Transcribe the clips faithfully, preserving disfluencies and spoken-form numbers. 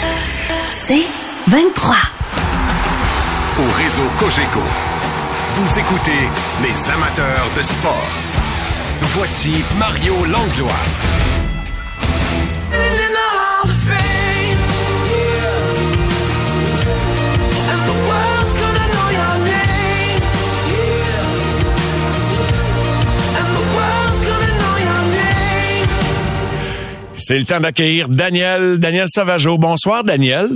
C'est vingt-trois. Au réseau Cogeco, vous écoutez les amateurs de sport. Voici Mario Langlois. C'est le temps d'accueillir Daniel, Daniel Sauvageau. Bonsoir, Daniel.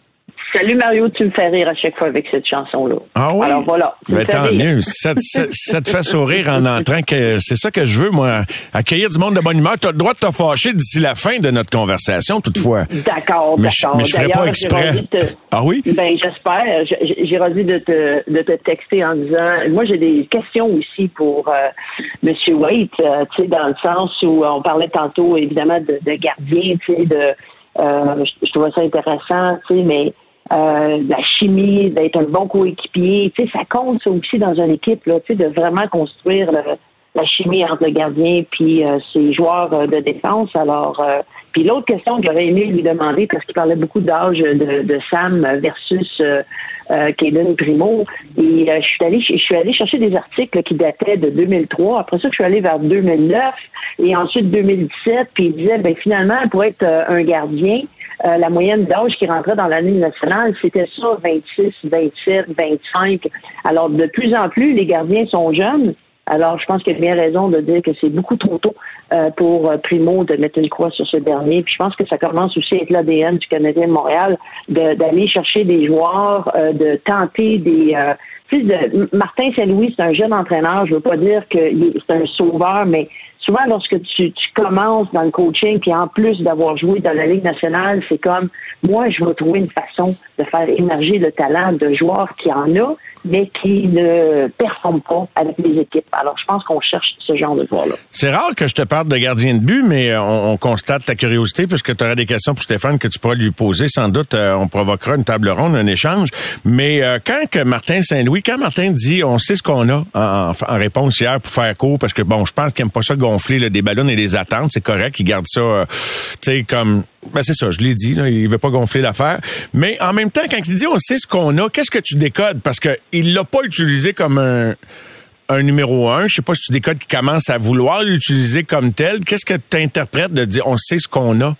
Salut Mario, tu me fais rire à chaque fois avec cette chanson-là. Ah oui? Alors voilà. Ben, tant mieux. Ça, ça, ça te fait sourire en entrant, que c'est ça que je veux, moi. Accueillir du monde de bonne humeur. Tu as le droit de te fâcher d'ici la fin de notre conversation, toutefois. D'accord, mais d'accord. Je, mais je ferai pas exprès. Te... Ah oui? Ben, j'espère. J'ai envie de te, de te texter en disant, moi, j'ai des questions aussi pour euh, M. Waite, euh, tu sais, dans le sens où on parlait tantôt, évidemment, de, de gardien, tu sais, de, euh, je, je trouvais ça intéressant, tu sais, mais Euh, la chimie, d'être un bon coéquipier, tu sais, ça compte ça aussi dans une équipe, là, tu sais, de vraiment construire le, la chimie entre le gardien puis euh, ses joueurs euh, de défense. Alors, euh, puis l'autre question que j'aurais aimé lui demander, parce qu'il parlait beaucoup d'âge de, de Sam versus euh, euh, Caden Primo, et euh, je suis allée, je suis allée chercher des articles qui dataient de deux mille trois. Après ça, je suis allée vers deux mille neuf et ensuite deux mille dix-sept. Puis il disait, ben finalement, pour être euh, un gardien. Euh, la moyenne d'âge qui rentrait dans la Ligue nationale, c'était ça, vingt-six, vingt-sept, vingt-cinq. Alors, de plus en plus, les gardiens sont jeunes. Alors, je pense qu'il y a bien raison de dire que c'est beaucoup trop tôt euh, pour euh, Primo de mettre une croix sur ce dernier. Puis je pense que ça commence aussi avec l'A D N du Canadien de Montréal, de, d'aller chercher des joueurs, euh, de tenter des... Euh, tu sais, de, Martin Saint-Louis, c'est un jeune entraîneur. Je veux pas dire que c'est un sauveur, mais souvent, lorsque tu, tu commences dans le coaching, puis en plus d'avoir joué dans la Ligue nationale, c'est comme, moi, je vais trouver une façon de faire émerger le talent de joueurs qui en a, mais qui ne performent pas avec les équipes. Alors, je pense qu'on cherche ce genre de joueurs-là. C'est rare que je te parle de gardien de but, mais on, on constate ta curiosité, puisque tu auras des questions pour Stéphane que tu pourras lui poser. Sans doute, euh, on provoquera une table ronde, un échange. Mais euh, quand que Martin Saint-Louis, quand Martin dit, on sait ce qu'on a en, en réponse hier pour faire court, parce que, bon, je pense qu'il n'aime pas ça gonfler là, des ballons et des attentes, c'est correct, il garde ça, euh, tu sais, comme... Ben c'est ça, je l'ai dit, là, il veut pas gonfler l'affaire. Mais en même temps, quand il dit on sait ce qu'on a, qu'est-ce que tu décodes? Parce que il l'a pas utilisé comme un, un numéro un. Je sais pas si tu décodes qu'il commence à vouloir l'utiliser comme tel. Qu'est-ce que tu interprètes de dire on sait ce qu'on a?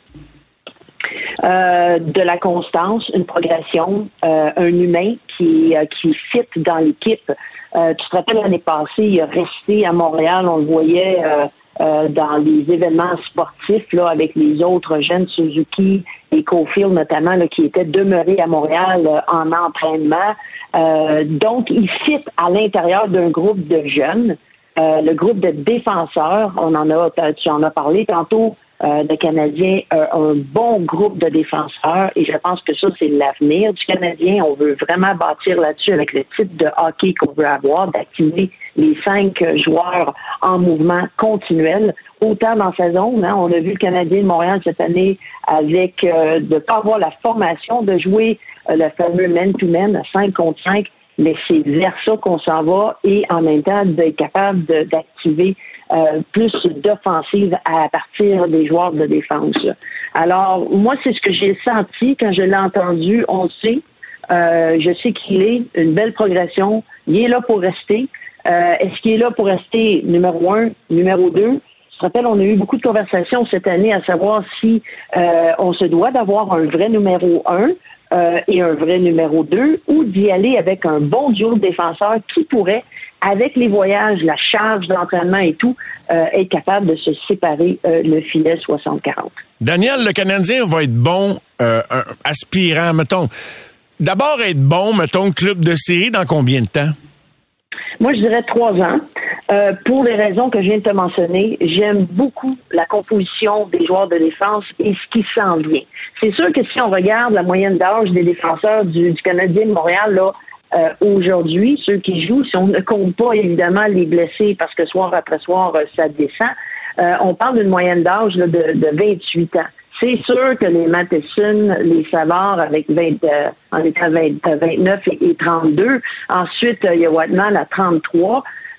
Euh, de la constance, une progression, euh, un humain qui, euh, qui fit dans l'équipe. Euh, tu te rappelles l'année passée, il a resté à Montréal, on le voyait... Euh, Euh, dans les événements sportifs là avec les autres jeunes Suzuki et Cofield notamment là, qui étaient demeurés à Montréal euh, en entraînement. Euh, donc, il fit à l'intérieur d'un groupe de jeunes. Euh, le groupe de défenseurs, on en a, tu en as parlé tantôt, euh, de Canadiens, euh, un bon groupe de défenseurs et je pense que ça, c'est l'avenir du Canadien. On veut vraiment bâtir là-dessus avec le type de hockey qu'on veut avoir, d'activer les cinq joueurs en mouvement continuel, autant dans sa zone. Hein, on a vu le Canadien de Montréal cette année avec euh, de ne pas avoir la formation de jouer euh, le fameux man-to-man, cinq contre cinq, mais c'est vers ça qu'on s'en va et en même temps d'être capable de, d'activer euh, plus d'offensive à partir des joueurs de défense. Alors, moi, c'est ce que j'ai senti quand je l'ai entendu. On le sait. Euh, je sais qu'il est une belle progression. Il est là pour rester. Euh, est-ce qu'il est là pour rester numéro un, numéro deux? Je te rappelle, on a eu beaucoup de conversations cette année à savoir si euh, on se doit d'avoir un vrai numéro un euh, et un vrai numéro deux ou d'y aller avec un bon duo de défenseurs qui pourrait, avec les voyages, la charge d'entraînement et tout, euh, être capable de se séparer euh, le filet soixante quarante. Daniel, le Canadien va être bon, euh, un, aspirant, mettons. D'abord être bon, mettons, club de série dans combien de temps? Moi, je dirais trois ans. Euh, pour les raisons que je viens de te mentionner, j'aime beaucoup la composition des joueurs de défense et ce qui s'en vient. C'est sûr que si on regarde la moyenne d'âge des défenseurs du, du Canadien de Montréal, là, euh, aujourd'hui, ceux qui jouent, si on ne compte pas évidemment les blessés parce que soir après soir, ça descend, euh, on parle d'une moyenne d'âge là, de, de vingt-huit ans. C'est sûr que les Matheson, les Savard avec vingt, euh, en étant vingt, vingt-neuf et, et trente-deux. Ensuite, il y a Whiteman à trente-trois.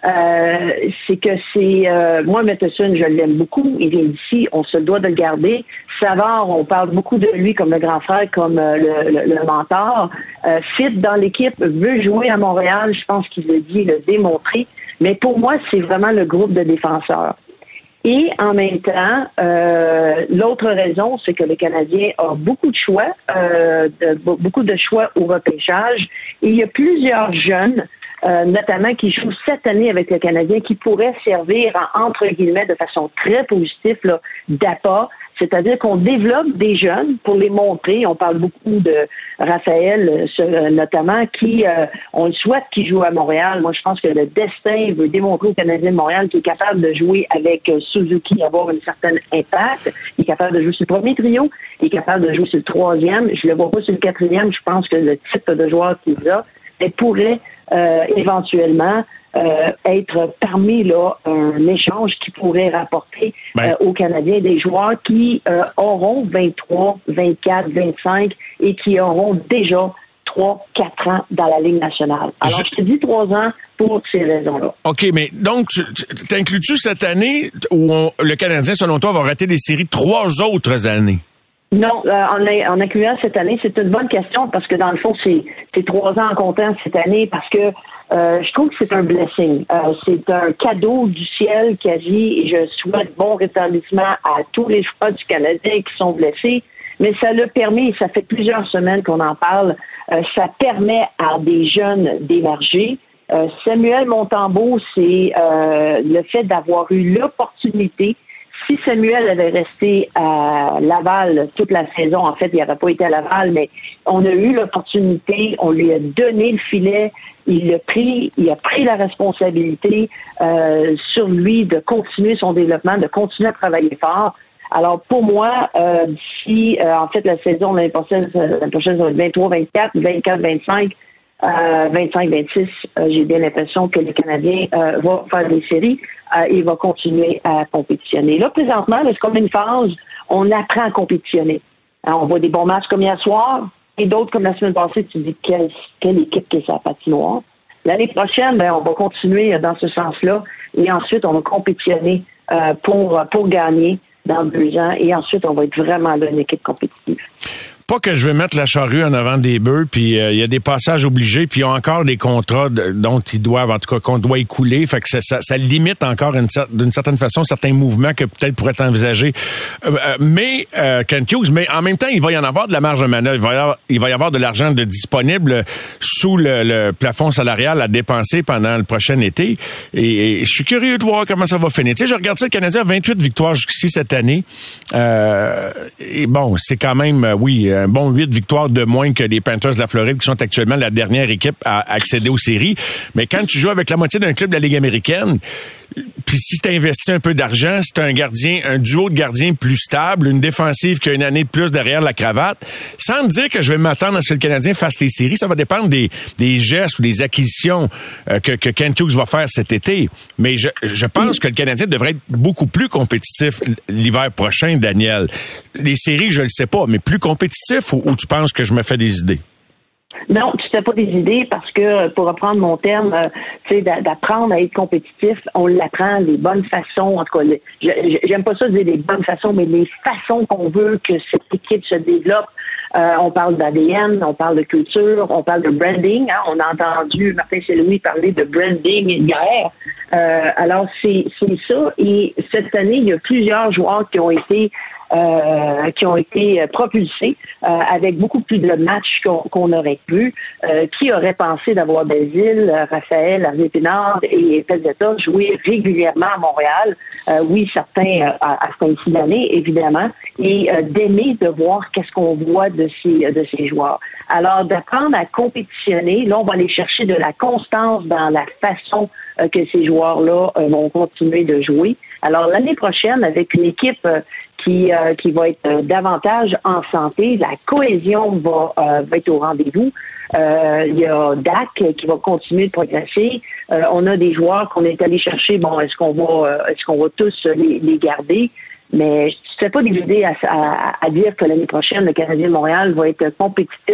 Euh, c'est que c'est... Euh, moi, Matheson, je l'aime beaucoup. Il vient d'ici. On se doit de le garder. Savard, on parle beaucoup de lui comme le grand frère, comme euh, le, le, le mentor. Euh, fit dans l'équipe, veut jouer à Montréal. Je pense qu'il le dit, le démontré. Mais pour moi, c'est vraiment le groupe de défenseurs. Et en même temps, euh, l'autre raison, c'est que le Canadien a beaucoup de choix, euh, de, beaucoup de choix au repêchage. Et il y a plusieurs jeunes, euh, notamment qui jouent cette année avec le Canadien, qui pourraient servir, en, entre guillemets, de façon très positive, là, d'appât. C'est-à-dire qu'on développe des jeunes pour les montrer. On parle beaucoup de Raphaël, euh, notamment, qui, euh, on le souhaite qu'il joue à Montréal. Moi, je pense que le destin veut démontrer au Canadien de Montréal qu'il est capable de jouer avec euh, Suzuki, avoir une certaine impact. Il est capable de jouer sur le premier trio. Il est capable de jouer sur le troisième. Je le vois pas sur le quatrième. Je pense que le type de joueur qu'il a, il pourrait euh, éventuellement Euh, être parmi là un échange qui pourrait rapporter ben. euh, aux Canadiens des joueurs qui euh, auront vingt-trois, vingt-quatre, vingt-cinq et qui auront déjà trois, quatre ans dans la Ligue nationale. Alors, je, je te dis trois ans pour ces raisons-là. OK, mais donc, tu, t'inclus-tu cette année où on, le Canadien, selon toi, va rater des séries trois autres années? Non, euh, en, en incluant cette année, c'est une bonne question parce que dans le fond, c'est, c'est trois ans en comptant cette année parce que euh, je trouve que c'est un blessing. Euh, c'est un cadeau du ciel quasi et je souhaite bon rétablissement à tous les joueurs du Canadien qui sont blessés. Mais ça l'a permis, ça fait plusieurs semaines qu'on en parle, euh, ça permet à des jeunes d'émerger. Euh, Samuel Montembeault, c'est euh, le fait d'avoir eu l'opportunité. Si Samuel avait resté à Laval toute la saison, en fait, il n'aurait pas été à Laval, mais on a eu l'opportunité, on lui a donné le filet, il a pris, il a pris la responsabilité euh, sur lui de continuer son développement, de continuer à travailler fort. Alors, pour moi, euh, si, euh, en fait, la saison l'année prochaine, l'année prochaine, ça va être vingt-trois vingt-quatre, vingt-quatre vingt-cinq, euh, vingt-cinq vingt-six, euh, j'ai bien l'impression que le Canadien euh, va faire des séries euh, et va continuer à compétitionner. Là, présentement, c'est comme une phase, on apprend à compétitionner. Alors, on voit des bons matchs comme hier soir et d'autres comme la semaine passée, tu te dis quelle, quelle équipe que c'est à patinoire. L'année prochaine, ben, on va continuer dans ce sens-là et ensuite, on va compétitionner euh, pour, pour gagner dans deux ans et ensuite, on va être vraiment là, une équipe compétitive. Pas que je vais mettre la charrue en avant des bœufs, puis il euh, y a des passages obligés, puis il y a encore des contrats de, dont ils doivent, en tout cas, qu'on doit écouler. Fait que ça, ça, ça limite encore une, d'une certaine façon certains mouvements que peut-être pourraient être envisagés. Euh, euh, mais, euh, Kent Hughes, mais en même temps, il va y en avoir de la marge de manœuvre. Il va y avoir, il va y avoir de l'argent de disponible sous le, le plafond salarial à dépenser pendant le prochain été. Et, et je suis curieux de voir comment ça va finir. Tu sais, je regarde ça, le Canadien a vingt-huit victoires jusqu'ici cette année. Euh, et bon, c'est quand même, oui, un bon huit victoires de moins que les Panthers de la Floride, qui sont actuellement la dernière équipe à accéder aux séries. Mais quand tu joues avec la moitié d'un club de la Ligue américaine, puis si tu investis un peu d'argent, si tu as un gardien, un duo de gardiens plus stable, une défensive qui a une année de plus derrière la cravate, sans dire que je vais m'attendre à ce que le Canadien fasse les séries, ça va dépendre des, des gestes ou des acquisitions euh, que, que Kent Hughes va faire cet été. Mais je, je pense que le Canadien devrait être beaucoup plus compétitif l'hiver prochain, Daniel. Les séries, je le sais pas, mais plus compétitif ou, ou tu penses que je me fais des idées? Non, tu fais pas des idées parce que, pour reprendre mon terme, euh, tu sais, d'apprendre à être compétitif, on l'apprend les bonnes façons, en tout cas, les, j'aime pas ça dire les bonnes façons, mais les façons qu'on veut que cette équipe se développe. Euh, on parle d'A D N, on parle de culture, on parle de branding. Hein, on a entendu Martin Saint-Louis parler de branding hier. Euh, alors, c'est, c'est ça. Et cette année, il y a plusieurs joueurs qui ont été Euh, qui ont été propulsés euh, avec beaucoup plus de matchs qu'on, qu'on aurait pu. Euh, qui aurait pensé d'avoir Basile, Raphaël, Hervé Pinard et Pezzetta jouer régulièrement à Montréal? Euh, oui, certains euh, à, à ce temps-ci d'année, évidemment, et euh, d'aimer de voir qu'est-ce qu'on voit de ces de ces joueurs. Alors, d'apprendre à compétitionner, là, on va aller chercher de la constance dans la façon euh, que ces joueurs-là euh, vont continuer de jouer. Alors, l'année prochaine, avec une équipe euh, qui euh, qui va être euh, davantage en santé, la cohésion va, euh, va être au rendez-vous. Euh, il y a Dak qui va continuer de progresser. Euh, on a des joueurs qu'on est allé chercher. Bon, est-ce qu'on va euh, est-ce qu'on va tous les, les garder? Mais je ne fais pas des idées à, à, à dire que l'année prochaine, le Canadien de Montréal va être compétitif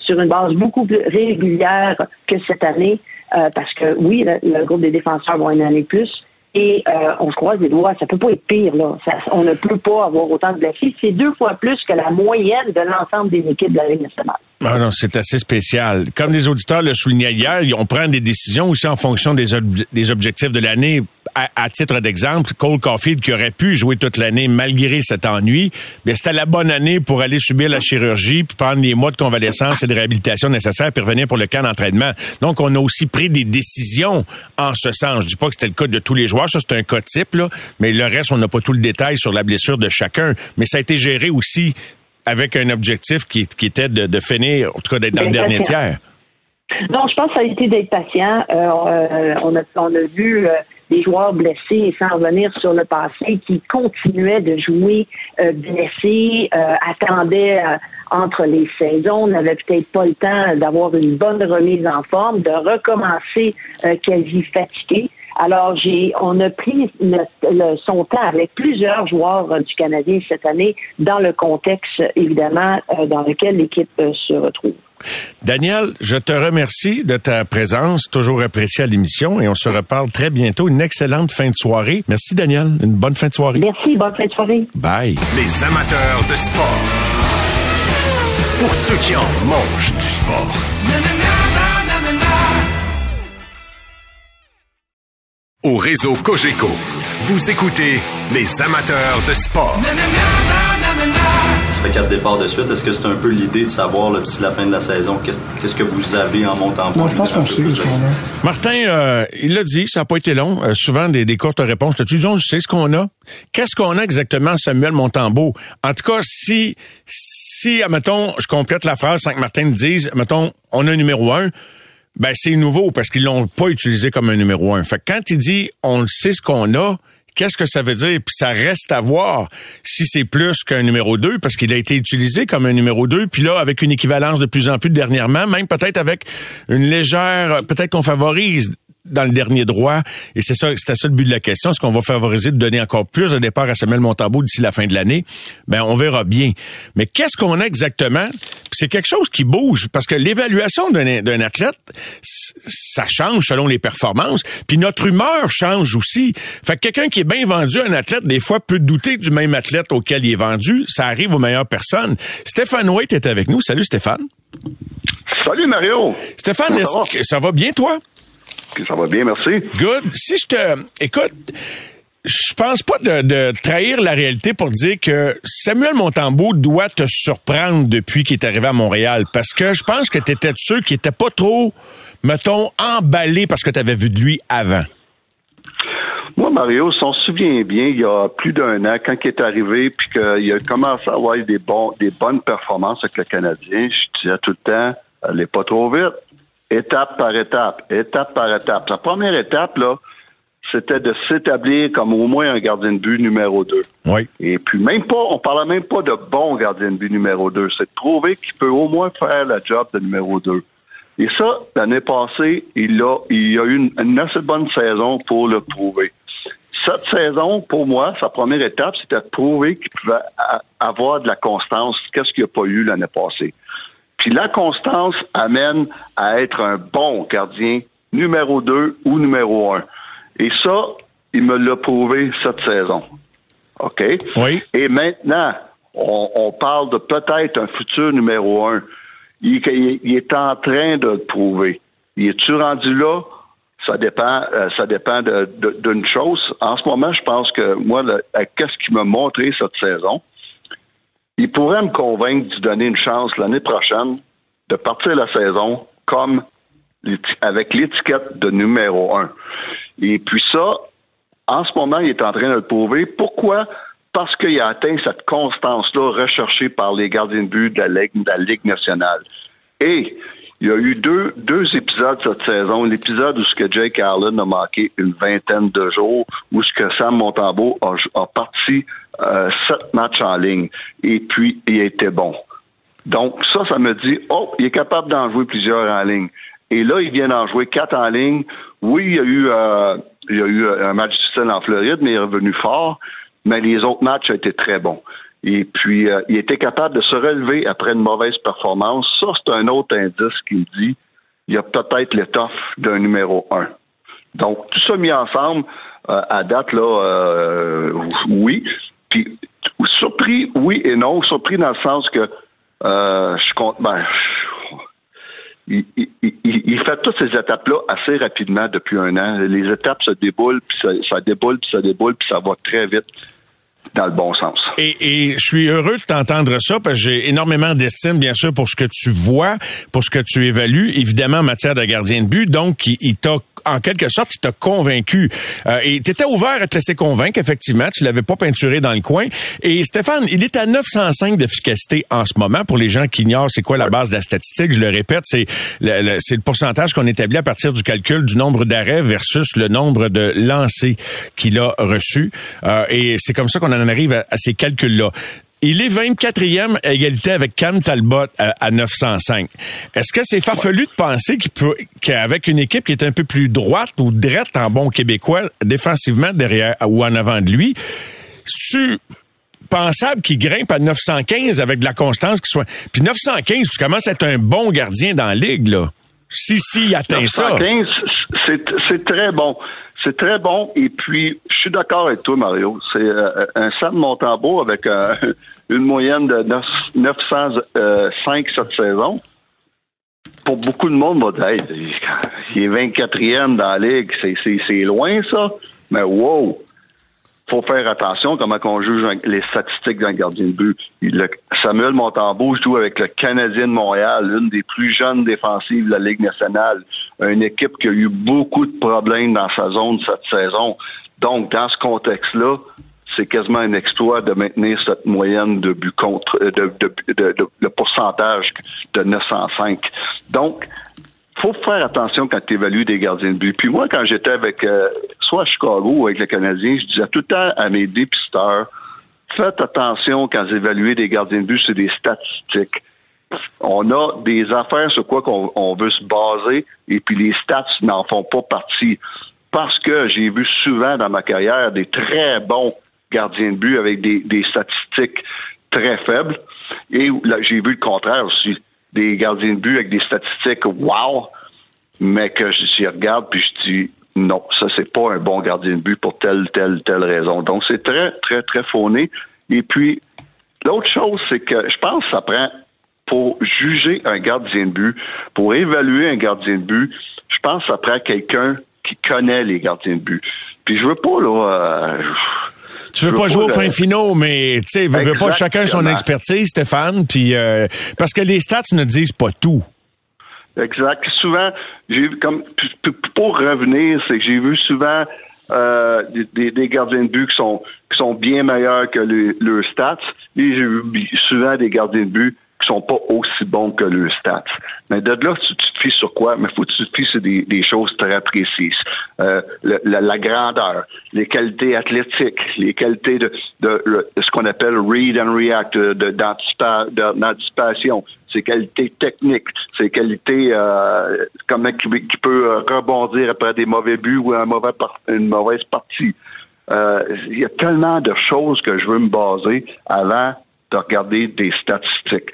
sur une base beaucoup plus régulière que cette année, euh, parce que oui, le, le groupe des défenseurs va une année plus. Et euh, on se croise les doigts, ça peut pas être pire, là. Ça, on ne peut pas avoir autant de blessés. C'est deux fois plus que la moyenne de l'ensemble des équipes de la Ligue nationale. Ah non, c'est assez spécial. Comme les auditeurs le soulignaient hier, on prend des décisions aussi en fonction des, ob- des objectifs de l'année. À, à titre d'exemple, Cole Caulfield, qui aurait pu jouer toute l'année malgré cet ennui, mais c'était la bonne année pour aller subir la chirurgie, puis prendre les mois de convalescence et de réhabilitation nécessaires, puis revenir pour le camp d'entraînement. Donc, on a aussi pris des décisions en ce sens. Je dis pas que c'était le cas de tous les joueurs, ça c'est un cas type, là, mais le reste, on n'a pas tout le détail sur la blessure de chacun. Mais ça a été géré aussi avec un objectif qui, qui était de, de finir, en tout cas d'être dans le dernier tiers. Non, je pense que ça a été d'être patient. Euh, euh, on, a, on a vu euh, des joueurs blessés, et sans revenir sur le passé, qui continuaient de jouer euh, blessés, euh, attendaient euh, entre les saisons, n'avaient peut-être pas le temps d'avoir une bonne remise en forme, de recommencer euh, quasi fatigués. Alors, j'ai, on a pris notre, le, son temps avec plusieurs joueurs euh, du Canadien cette année, dans le contexte, évidemment, euh, dans lequel l'équipe euh, se retrouve. Daniel, je te remercie de ta présence, toujours appréciée à l'émission, et on se reparle très bientôt. Une excellente fin de soirée. Merci, Daniel. Une bonne fin de soirée. Merci, bonne fin de soirée. Bye. Les amateurs de sport. Pour ceux qui en mangent du sport. Au réseau Cogeco, vous écoutez les amateurs de sport. Ça fait quatre départs de suite. Est-ce que c'est un peu l'idée de savoir là, d'ici la fin de la saison qu'est-ce, qu'est-ce que vous avez en montant en point? Non, je pense qu'on sait ce qu'on a. Martin, euh, il l'a dit, ça n'a pas été long. Euh, souvent, des, des courtes réponses. Tu dis, on sait ce qu'on a. Qu'est-ce qu'on a exactement, Samuel Montembeault? En tout cas, si, si, admettons, je complète la phrase sans que Martin me dise, admettons, on a un numéro un, ben c'est nouveau parce qu'ils l'ont pas utilisé comme un numéro un. Fait que quand il dit, on sait ce qu'on a, qu'est-ce que ça veut dire? Puis ça reste à voir si c'est plus qu'un numéro deux, parce qu'il a été utilisé comme un numéro deux, puis là, avec une équivalence de plus en plus dernièrement, même peut-être avec une légère, peut-être qu'on favorise dans le dernier droit, et c'est ça, c'était ça le but de la question, est-ce qu'on va favoriser de donner encore plus de départ à Samuel Montembeault d'ici la fin de l'année? Ben, on verra bien. Mais qu'est-ce qu'on a exactement? Puis c'est quelque chose qui bouge, parce que l'évaluation d'un, d'un athlète, ça change selon les performances, puis notre humeur change aussi. Fait que quelqu'un qui est bien vendu, un athlète, des fois, peut douter du même athlète auquel il est vendu. Ça arrive aux meilleures personnes. Stéphane Waite est avec nous. Salut, Stéphane. Salut, Mario. Stéphane, ça est-ce va? que ça va bien, toi? Ça va bien, merci. Good. Si je te... Écoute, je pense pas de, de trahir la réalité pour dire que Samuel Montembeault doit te surprendre depuis qu'il est arrivé à Montréal, parce que je pense que tu étais de ceux qui étaient pas trop, mettons, emballés parce que tu avais vu de lui avant. Moi, Mario, si on se souvient bien, il y a plus d'un an, quand il est arrivé, puis qu'il a commencé à avoir des, bons, des bonnes performances avec le Canadien, je disais tout le temps, allez pas trop vite. Étape par étape, étape par étape. La première étape, là, c'était de s'établir comme au moins un gardien de but numéro deux. Oui. Et puis même pas, on parlait même pas de bon gardien de but numéro deux. C'est de prouver qu'il peut au moins faire le job de numéro deux. Et ça, l'année passée, il a, il a eu une, une assez bonne saison pour le prouver. Cette saison, pour moi, sa première étape, c'était de prouver qu'il pouvait a, avoir de la constance. Qu'est-ce qu'il n'a pas eu l'année passée? Puis la constance amène à être un bon gardien numéro deux ou numéro un. Et ça, il me l'a prouvé cette saison. OK? Oui. Et maintenant, on, on parle de peut-être un futur numéro un. Il, il, il est en train de le prouver. Il est-tu rendu là? Ça dépend, euh, ça dépend de, de, d'une chose. En ce moment, je pense que moi, le, qu'est-ce qu'il m'a montré cette saison? Il pourrait me convaincre de donner une chance l'année prochaine de partir la saison comme avec l'étiquette de numéro un. Et puis ça, en ce moment, il est en train de le prouver. Pourquoi? Parce qu'il a atteint cette constance-là recherchée par les gardiens de but de la Ligue, de la Ligue nationale. Et il y a eu deux, deux épisodes cette saison. L'épisode où ce que Jake Allen a manqué une vingtaine de jours, où ce que Sam Montembeault a, a parti euh, sept matchs en ligne. Et puis, il a été bon. Donc, ça, ça me dit, oh, il est capable d'en jouer plusieurs en ligne. Et là, il vient d'en jouer quatre en ligne. Oui, il y a eu, euh, il y a eu un match difficile en Floride, mais il est revenu fort. Mais les autres matchs ont été très bons. Et puis, euh, il était capable de se relever après une mauvaise performance. Ça, c'est un autre indice qui me dit il y a peut-être l'étoffe d'un numéro un. Donc, tout ça mis ensemble, euh, à date, là, euh, oui. Puis, surpris, oui et non. Surpris dans le sens que euh, je compte... Ben, il, il, il, il fait toutes ces étapes-là assez rapidement depuis un an. Les étapes se déboulent, puis ça, ça déboule, puis ça déboule, puis ça va très vite. Dans le bon sens. Et, et je suis heureux de t'entendre ça parce que j'ai énormément d'estime, bien sûr, pour ce que tu vois, pour ce que tu évalues, évidemment en matière de gardien de but. Donc, il, il t'a, en quelque sorte, il t'a convaincu. Euh, et tu étais ouvert à te laisser convaincre, effectivement. Tu l'avais pas peinturé dans le coin. Et Stéphane, il est à neuf cent cinq d'efficacité en ce moment. Pour les gens qui ignorent c'est quoi la base de la statistique, je le répète, c'est le, le, c'est le pourcentage qu'on établit à partir du calcul du nombre d'arrêts versus le nombre de lancers qu'il a reçus. Euh, et c'est comme ça qu'on en arrive à, à ces calculs-là. Il est vingt-quatrième à égalité avec Cam Talbot à, à neuf cent cinq. Est-ce que c'est farfelu de penser qu'il peut, qu'avec une équipe qui est un peu plus droite ou drette en bon québécois, défensivement derrière ou en avant de lui, c'est-tu pensable qu'il grimpe à neuf cent quinze avec de la constance qui soit... Puis neuf cent quinze, tu commences à être un bon gardien dans la ligue, là. Si, si, il atteint neuf cent quinze, ça. C'est, c'est très bon. C'est très bon. Et puis, je suis d'accord avec toi, Mario. C'est euh, un Sam Montembeault avec euh, une moyenne de neuf cent cinq cette saison. Pour beaucoup de monde, on va dire, hey, il est vingt-quatrième dans la ligue. C'est, c'est, c'est loin, ça. Mais wow! Faut faire attention comment on juge les statistiques d'un gardien de but. Le, Samuel Montembeault joue avec le Canadien de Montréal, l'une des plus jeunes défensives de la Ligue nationale. Une équipe qui a eu beaucoup de problèmes dans sa zone cette saison. Donc, dans ce contexte-là, c'est quasiment un exploit de maintenir cette moyenne de but contre, de, de, de, de, de le pourcentage de neuf cent cinq. Donc, faut faire attention quand tu évalues des gardiens de but. Puis moi, quand j'étais avec, euh, soit à Chicago ou avec le Canadien, je disais tout le temps à mes dépisteurs, faites attention quand vous évaluez des gardiens de but, c'est des statistiques. On a des affaires sur quoi qu'on on veut se baser, et puis les stats n'en font pas partie. Parce que j'ai vu souvent dans ma carrière des très bons gardiens de but avec des, des statistiques très faibles. Et là, j'ai vu le contraire aussi. Des gardiens de but avec des statistiques wow, mais que je regarde puis je dis non, ça c'est pas un bon gardien de but pour telle, telle, telle raison. Donc c'est très, très, très fauné. Et puis, l'autre chose, c'est que je pense que ça prend, pour juger un gardien de but, pour évaluer un gardien de but, je pense que ça prend quelqu'un qui connaît les gardiens de but. Puis je veux pas, là... Euh, Tu veux, veux pas jouer au fin finaux, mais tu sais, veux, veux pas chacun son expertise, Stéphane, puis euh, parce que les stats ne disent pas tout. Exact. Souvent, j'ai vu comme pour revenir, c'est que j'ai vu souvent euh, des, des gardiens de but qui sont qui sont bien meilleurs que les, leurs stats, et j'ai vu souvent des gardiens de but qui sont pas aussi bons que leurs stats. Mais de là, tu, tu te fies sur quoi? Mais faut que tu te fies sur des, des choses très précises. Euh, le, la, la grandeur, les qualités athlétiques, les qualités de, de, de, de ce qu'on appelle read and react, de, de, d'anticipa, de, d'anticipation, ses qualités techniques, ses qualités euh, comment qui, qui peut rebondir après des mauvais buts ou un mauvais par, une mauvaise partie. Euh, il y a tellement de choses que je veux me baser avant de regarder des statistiques.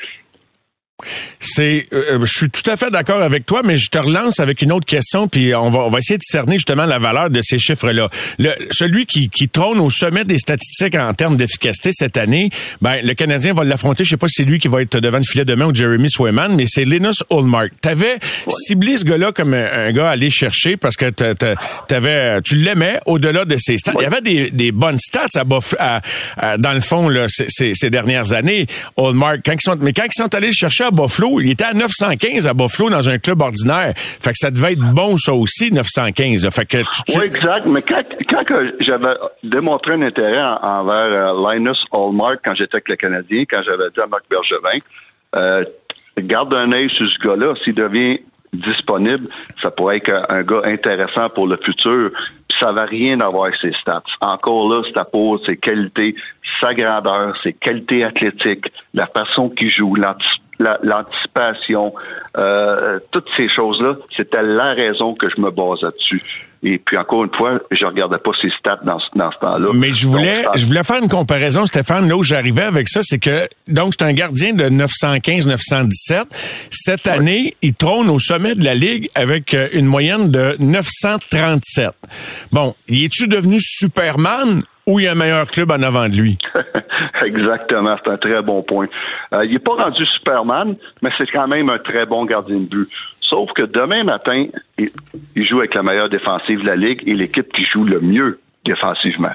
C'est, euh, je suis tout à fait d'accord avec toi, mais je te relance avec une autre question, puis on va, on va essayer de cerner justement la valeur de ces chiffres-là. Le, celui qui, qui trône au sommet des statistiques en termes d'efficacité cette année, ben le Canadien va l'affronter. Je sais pas si c'est lui qui va être devant le filet demain ou Jeremy Swayman, mais c'est Linus Ullmark. T'avais ouais. ciblé ce gars-là comme un, un gars à aller chercher parce que t'a, t'a, t'avais, tu l'aimais au-delà de ses stats. Ouais. Il y avait des, des bonnes stats à, Buff, à, à dans le fond là ces, ces, ces dernières années. Ullmark, quand ils sont, mais quand ils sont allés le chercher à Buffalo, il était à neuf cent quinze à Buffalo dans un club ordinaire. Fait que ça devait être bon, ça aussi, neuf cent quinze. Fait que tu, tu... Oui, exact. Mais quand, quand que j'avais démontré un intérêt en, envers euh, Linus Ullmark quand j'étais avec le Canadien, quand j'avais dit à Marc Bergevin, euh, garde un œil sur ce gars-là. S'il devient disponible, ça pourrait être un gars intéressant pour le futur. Puis ça va rien avoir avec ses stats. Encore là, c'est à cause ses qualités, sa grandeur, ses qualités athlétiques, la façon qu'il joue, l'anticipation, la, l'anticipation, euh, toutes ces choses-là, c'était la raison que je me basais dessus. Et puis, encore une fois, je regardais pas ses stats dans, dans ce temps-là. Mais je voulais, donc, je voulais faire une comparaison, Stéphane. Là où j'arrivais avec ça, c'est que, donc, c'est un gardien de neuf cent quinze neuf cent dix-sept. Cette année, oui. il trône au sommet de la Ligue avec une moyenne de neuf cent trente-sept. Bon, y es-tu devenu Superman ou il y a un meilleur club en avant de lui? Exactement, c'est un très bon point. Euh, il n'est pas rendu Superman, mais c'est quand même un très bon gardien de but. Sauf que demain matin, il, il joue avec la meilleure défensive de la Ligue et l'équipe qui joue le mieux défensivement.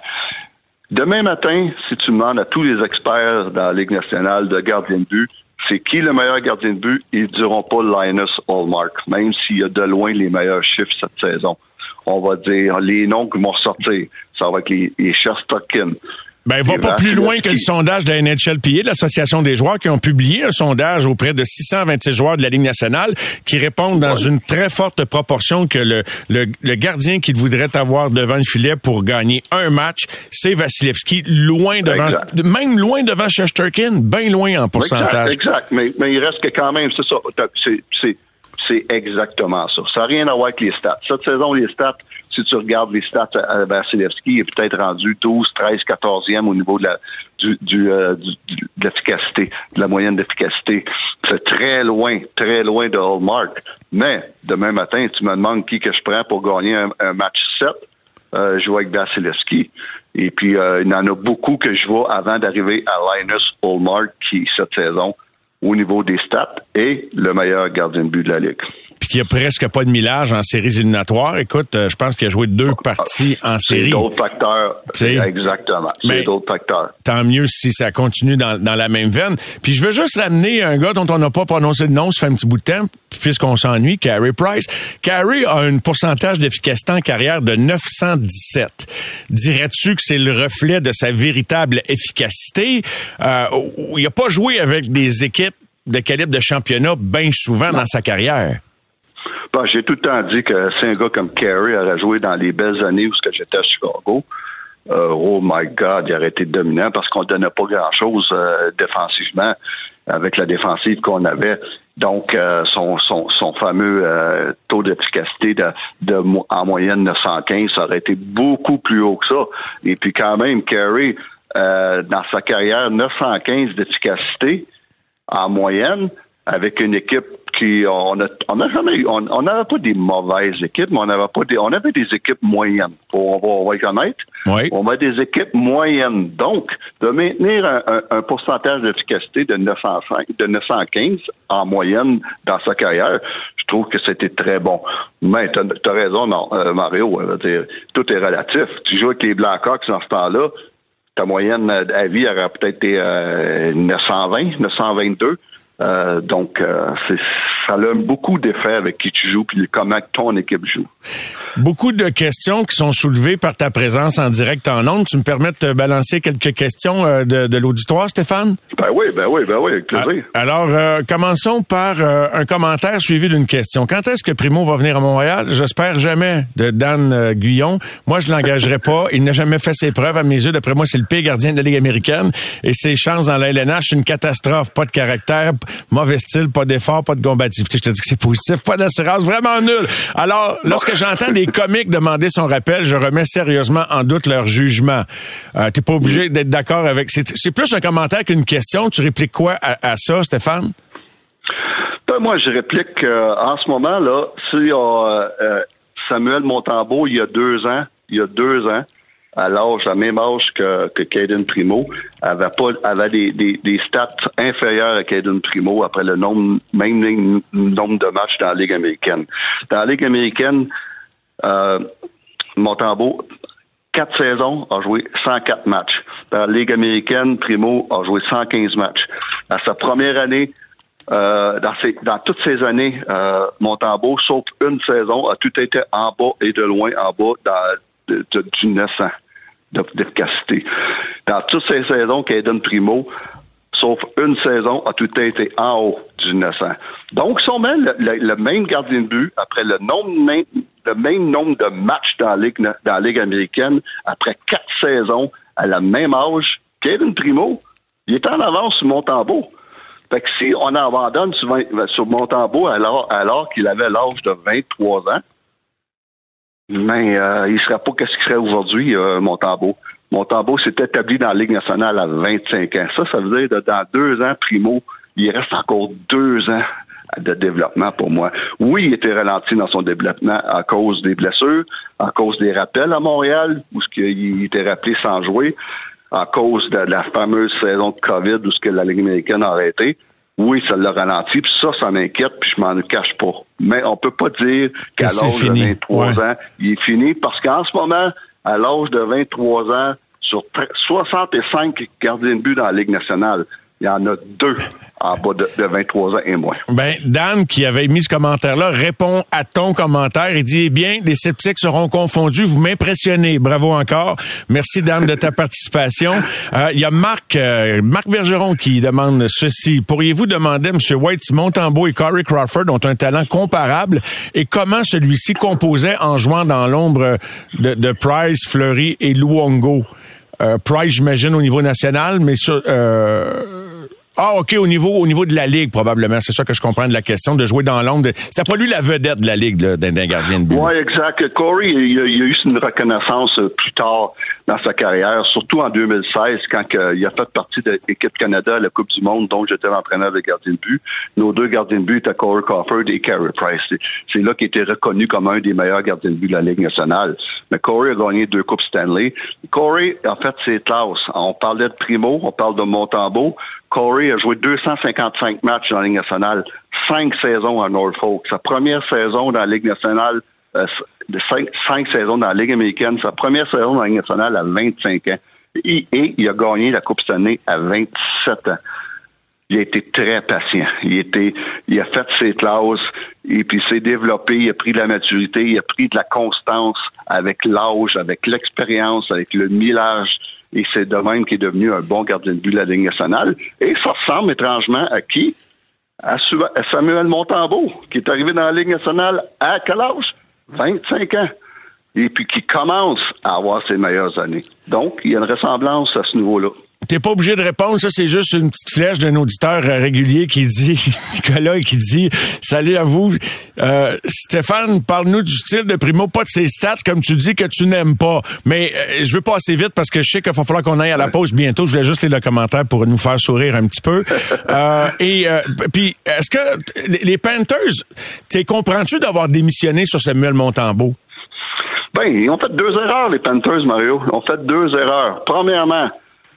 Demain matin, si tu demandes à tous les experts dans la Ligue nationale de gardien de but, c'est qui le meilleur gardien de but, ils ne diront pas Linus Ullmark, même s'il y a de loin les meilleurs chiffres cette saison. On va dire les noms qui vont ressortir. Ça va être les, les Shesterkin. Ben, va pas plus loin que le sondage de la N H L P A, de l'Association des joueurs, qui ont publié un sondage auprès de six cent vingt-six joueurs de la Ligue nationale qui répondent dans ouais. une très forte proportion que le, le, le gardien qu'ils voudraient avoir devant le filet pour gagner un match, c'est Vasilevskiy, loin devant, exact. même loin devant Shesterkin, bien loin en pourcentage. Exact, exact. Mais, mais il reste que quand même, c'est ça, c'est, c'est, c'est exactement ça. Ça n'a rien à voir avec les stats. Cette saison, les stats, si tu regardes les stats à Vasilevskiy, il est peut-être rendu douze, treize, quatorzième au niveau de la du, du, euh, du de l'efficacité, de la moyenne d'efficacité. C'est très loin, très loin de Ullmark. Mais demain matin, tu me demandes qui que je prends pour gagner un, un match sept, euh, je joue avec Vasilevskiy. Et puis euh, il y en a beaucoup que je vois avant d'arriver à Linus Ullmark qui cette saison au niveau des stats est le meilleur gardien de but de la Ligue. Puis qu'il n'y a presque pas de millage en séries éliminatoires. Écoute, je pense qu'il a joué deux parties en série. C'est d'autres facteurs. T'sais, exactement. C'est d'autres facteurs. Tant mieux si ça continue dans, dans la même veine. Puis je veux juste ramener un gars dont on n'a pas prononcé le nom, ça fait un petit bout de temps, puisqu'on s'ennuie, Carey Price. Carey a un pourcentage d'efficacité en carrière de neuf cent dix-sept. Dirais-tu que c'est le reflet de sa véritable efficacité? Euh, il n'a pas joué avec des équipes de calibre de championnat bien souvent non. dans sa carrière. Bon, j'ai tout le temps dit que si un gars comme Carey aurait joué dans les belles années où j'étais à Chicago, euh, oh my God, il aurait été dominant parce qu'on ne donnait pas grand-chose euh, défensivement avec la défensive qu'on avait. Donc, euh, son, son, son fameux euh, taux d'efficacité de, de, en moyenne neuf cent quinze, ça aurait été beaucoup plus haut que ça. Et puis quand même, Carey, euh, dans sa carrière, neuf cent quinze d'efficacité en moyenne, avec une équipe qui on a on a jamais eu, on on n'avait pas des mauvaises équipes, mais on n'avait pas des on avait des équipes moyennes. On va on va y connaître. Oui. On a des équipes moyennes. Donc, de maintenir un, un, un pourcentage d'efficacité de neuf cent cinq, de neuf cent quinze en moyenne dans sa carrière, je trouve que c'était très bon. Mais t'as, t'as raison, non, euh, Mario, euh, dire, tout est relatif. Tu joues avec les Blackhawks dans ce temps-là, ta moyenne à vie aurait peut-être été euh, neuf cent vingt, neuf cent vingt-deux. Euh, donc, euh, c'est, ça a beaucoup d'effets avec qui tu joues puis comment ton équipe joue. Beaucoup de questions qui sont soulevées par ta présence en direct en ondes. Tu me permets de te balancer quelques questions euh, de, de l'auditoire, Stéphane? Ben oui, ben oui, ben oui, avec plaisir. Alors, euh, commençons par euh, un commentaire suivi d'une question. Quand est-ce que Primo va venir à Montréal? J'espère jamais, de Dan euh, Guyon. Moi, je l'engagerai pas. Il n'a jamais fait ses preuves à mes yeux. D'après moi, c'est le pire gardien de la Ligue américaine. Et ses chances dans la L N H, c'est une catastrophe. Pas de caractère, mauvais style, pas d'effort, pas de combativité. Je te dis que c'est positif, pas d'assurance, vraiment nul. Alors, lorsque j'entends des comiques demander son rappel, je remets sérieusement en doute leur jugement. Euh, t'es pas obligé d'être d'accord avec... C'est, c'est plus un commentaire qu'une question. Tu répliques quoi à, à ça, Stéphane? Ben, moi, je réplique euh, en ce moment, là, si euh, euh, Samuel Montembeault, il y a deux ans, il y a deux ans, à l'âge, à même âge que, que Cayden Primo, avait pas, avait des, des, des stats inférieures à Cayden Primo après le nombre, même nombre de matchs dans la Ligue américaine. Dans la Ligue américaine, euh, Montembeault, quatre saisons, a joué cent quatre matchs. Dans la Ligue américaine, Primo a joué cent quinze matchs. À sa première année, euh, dans, ses, dans toutes ces années, euh, Montembeault, sauf une saison, a tout été en bas et de loin en bas dans De, de, du neuf cents d'efficacité. Dans toutes ces saisons, Cayden Primo, sauf une saison, a tout été en haut du neuf cents. Donc, si on met le, le, le même gardien de but, après le, nombre, le même nombre de matchs dans la Ligue, dans la Ligue américaine, après quatre saisons, à la même âge, Cayden Primo, il est en avance sur Montembeault. Fait que si on abandonne sur, sur Montembeault alors, alors qu'il avait l'âge de vingt-trois ans, mais euh, il ne serait pas qu'est-ce qu'il serait aujourd'hui, euh, Montembeault. Montembeault s'est établi dans la Ligue nationale à vingt-cinq ans. Ça, ça veut dire que dans deux ans, primo, il reste encore deux ans de développement pour moi. Oui, il était ralenti dans son développement à cause des blessures, à cause des rappels à Montréal, où il était rappelé sans jouer, à cause de la fameuse saison de COVID où ce que la Ligue américaine a arrêté. Oui, ça l'a ralenti, puis ça, ça m'inquiète, puis je m'en cache pas. Mais on peut pas dire qu'à l'âge de vingt-trois ouais. ans, il est fini, parce qu'en ce moment, à l'âge de vingt-trois ans, sur soixante-cinq gardiens de but dans la Ligue nationale, il y en a deux en bas de, de vingt-trois ans et moins. Ben, Dan, qui avait mis ce commentaire-là, répond à ton commentaire. Il dit, eh bien, les sceptiques seront confondus. Vous m'impressionnez. Bravo encore. Merci, Dan, de ta participation. Euh, il y a Marc, euh, Marc Bergeron qui demande ceci. Pourriez-vous demander à M. White si Montembeault et Corey Crawford ont un talent comparable et comment celui-ci composait en jouant dans l'ombre de, de Price, Fleury et Luongo? Euh, Price, j'imagine, au niveau national, mais sur... Euh, Ah, OK, au niveau au niveau de la Ligue, probablement. C'est ça que je comprends de la question, de jouer dans l'ombre. De... C'était pas lui la vedette de la Ligue, là, d'un, d'un gardien de but. Oui, exact. Corey, il a, il a eu une reconnaissance plus tard dans sa carrière, surtout en deux mille seize, quand euh, il a fait partie de l'équipe Canada à la Coupe du Monde, dont j'étais l'entraîneur de gardien de but. Nos deux gardiens de but étaient Corey Crawford et Carey Price. C'est, c'est là qu'il était reconnu comme un des meilleurs gardiens de but de la Ligue nationale. Mais Corey a gagné deux Coupes Stanley. Corey, en fait, c'est classe. On parlait de Primo, on parle de Montembeault. Corey a joué deux cent cinquante-cinq matchs dans la Ligue nationale, cinq saisons à Norfolk. Sa première saison dans la Ligue nationale, euh, de cinq, cinq saisons dans la Ligue américaine, sa première saison dans la Ligue nationale à vingt-cinq ans. Et, et il a gagné la Coupe Stanley à vingt-sept ans. Il a été très patient. Il était, il a fait ses classes et puis il s'est développé. Il a pris de la maturité, il a pris de la constance avec l'âge, avec l'expérience, avec le millage. Et c'est de même qu'il est devenu un bon gardien de but de la Ligue nationale. Et ça ressemble étrangement à qui? À Samuel Montembeault, qui est arrivé dans la Ligue nationale à quel âge? vingt-cinq ans. Et puis qui commence à avoir ses meilleures années. Donc, il y a une ressemblance à ce niveau-là. T'es pas obligé de répondre, ça c'est juste une petite flèche d'un auditeur régulier qui dit, Nicolas, et qui dit, salut à vous, euh, Stéphane, parle-nous du style de Primo, pas de ses stats, comme tu dis que tu n'aimes pas, mais euh, je veux passer vite parce que je sais qu'il va falloir qu'on aille à la pause bientôt, je voulais juste lire le commentaire pour nous faire sourire un petit peu. euh, et euh, puis, est-ce que les Panthers, t'es comprends-tu d'avoir démissionné sur Samuel Montembeault? Ben, ils ont fait deux erreurs, les Panthers, Mario. Ils ont fait deux erreurs. Premièrement,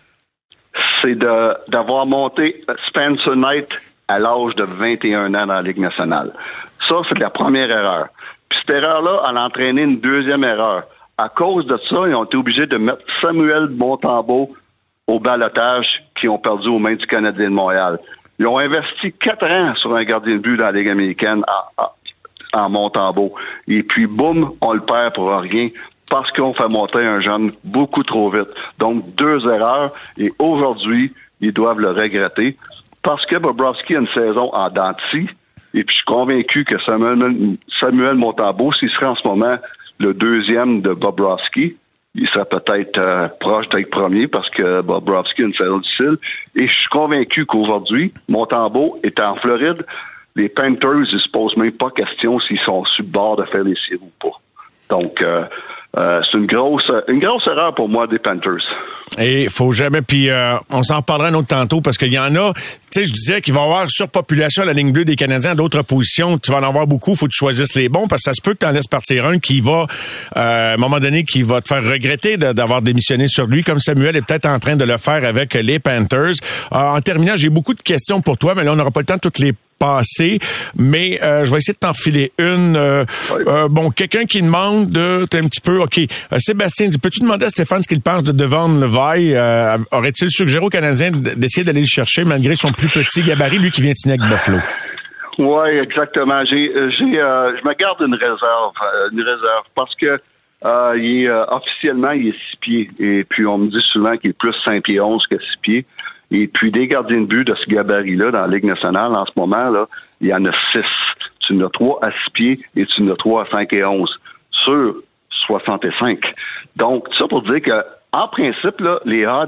c'est de, d'avoir monté Spencer Knight à l'âge de vingt et un ans dans la Ligue nationale. Ça, c'est la première erreur. Puis cette erreur-là, elle a entraîné une deuxième erreur. À cause de ça, ils ont été obligés de mettre Samuel Montembeault au ballottage qui ont perdu aux mains du Canadien de Montréal. Ils ont investi quatre ans sur un gardien de but dans la Ligue américaine en, en, en Montembeault. Et puis, boum, on le perd pour rien. Parce qu'on fait monter un jeune beaucoup trop vite. Donc, deux erreurs. Et aujourd'hui, ils doivent le regretter. Parce que Bobrovsky a une saison en dents de scie. Et puis, je suis convaincu que Samuel, Samuel Montembeault, s'il serait en ce moment le deuxième de Bobrovsky, il serait peut-être euh, proche d'être premier parce que Bobrovsky a une saison difficile. Et je suis convaincu qu'aujourd'hui, Montembeault est en Floride. Les Panthers, ils se posent même pas question s'ils sont sur le bord de faire les séries ou pas. Donc, euh, Euh, c'est une grosse une grosse erreur pour moi des Panthers. Et faut jamais, puis euh, on s'en reparlera un autre tantôt parce qu'il y en a, tu sais, je disais qu'il va y avoir surpopulation à la ligne bleue des Canadiens à d'autres positions. Tu vas en avoir beaucoup, faut que tu choisisses les bons parce que ça se peut que tu en laisses partir un qui va, euh, à un moment donné, qui va te faire regretter de, d'avoir démissionné sur lui, comme Samuel est peut-être en train de le faire avec les Panthers. Euh, en terminant, j'ai beaucoup de questions pour toi, mais là, on n'aura pas le temps de toutes les passé, mais euh, je vais essayer de t'en filer une. Euh, oui. euh, bon, quelqu'un qui demande de... T'es un petit peu... OK. Euh, Sébastien dit, peux-tu demander à Stéphane ce qu'il pense de Devon Levi? Euh, aurait-il suggéré aux Canadiens d'essayer d'aller le chercher malgré son plus petit gabarit, lui qui vient de signer avec Buffalo? Oui, exactement. J'ai, j'ai, euh, je me garde une réserve, une réserve, parce que euh, il est, euh, officiellement, il est six pieds. Et puis, on me dit souvent qu'il est plus cinq pieds onze que six pieds. Et puis, des gardiens de but de ce gabarit-là dans la Ligue nationale, en ce moment, là, il y en a six. Tu en as trois à six pieds et tu en as trois à cinq et onze sur soixante-cinq. Donc, ça pour dire que, en principe, là, les odds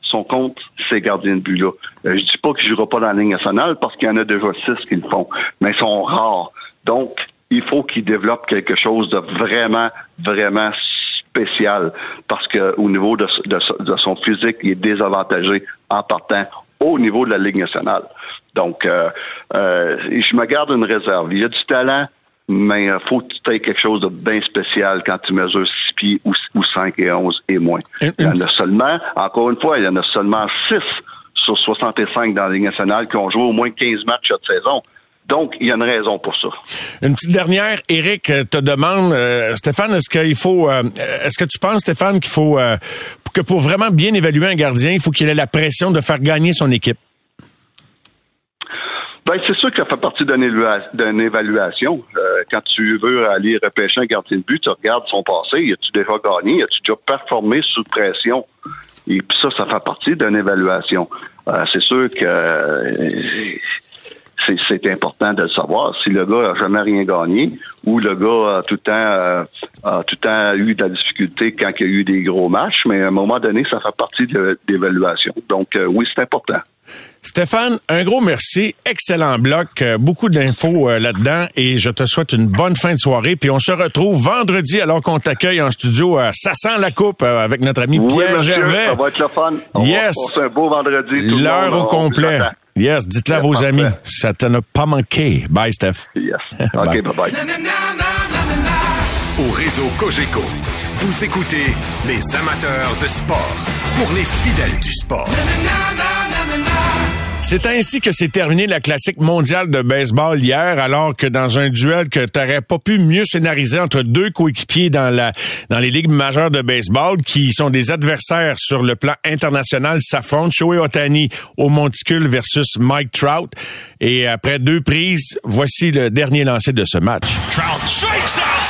sont contre ces gardiens de but-là. Euh, je dis pas qu'ils ne joueront pas dans la Ligue nationale parce qu'il y en a déjà six qui le font, mais ils sont rares. Donc, il faut qu'ils développent quelque chose de vraiment, vraiment spécial parce que au niveau de, de, de son physique, il est désavantagé en partant au niveau de la Ligue nationale. Donc, euh, euh, je me garde une réserve. Il y a du talent, mais il faut que tu aies quelque chose de bien spécial quand tu mesures six pieds ou, ou cinq et onze et moins. Il y en a seulement, encore une fois, il y en a seulement six sur soixante-cinq dans la Ligue nationale qui ont joué au moins quinze matchs cette saison. Donc, il y a une raison pour ça. Une petite dernière, Éric te demande, euh, Stéphane, est-ce qu'il faut, euh, est-ce que tu penses, Stéphane, qu'il faut, euh, que pour vraiment bien évaluer un gardien, il faut qu'il ait la pression de faire gagner son équipe? Ben, c'est sûr que ça fait partie d'une, éva- d'une évaluation. Euh, quand tu veux aller repêcher un gardien de but, tu regardes son passé. As-tu déjà gagné? As-tu déjà performé sous pression? Et puis ça, ça fait partie d'une évaluation. Euh, c'est sûr que euh, c'est, c'est important de le savoir. Si le gars n'a jamais rien gagné ou le gars a tout le temps, euh, a tout le temps eu de la difficulté quand il y a eu des gros matchs, mais à un moment donné, ça fait partie de l'évaluation. Donc, euh, oui, c'est important. Stéphane, un gros merci. Excellent bloc. Euh, beaucoup d'infos euh, là-dedans et je te souhaite une bonne fin de soirée. Puis on se retrouve vendredi alors qu'on t'accueille en studio à Ça sent la coupe euh, avec notre ami oui, Pierre monsieur, Gervais. Ça va être le fun. On yes. va passer un beau vendredi. Tout L'heure le monde, au complet. Yes, dites-le à vos parfait. amis. Ça te n'a pas manqué. Bye, Steph. Yes. OK, Bye. bye-bye. Au réseau Cogeco, vous écoutez les amateurs de sport pour les fidèles du sport. C'est ainsi que s'est terminée la classique mondiale de baseball hier, alors que dans un duel que t'aurais pas pu mieux scénariser entre deux coéquipiers dans la dans les ligues majeures de baseball, qui sont des adversaires sur le plan international, s'affrontent. Shohei Ohtani au monticule versus Mike Trout. Et après deux prises, voici le dernier lancé de ce match. Trout strikes out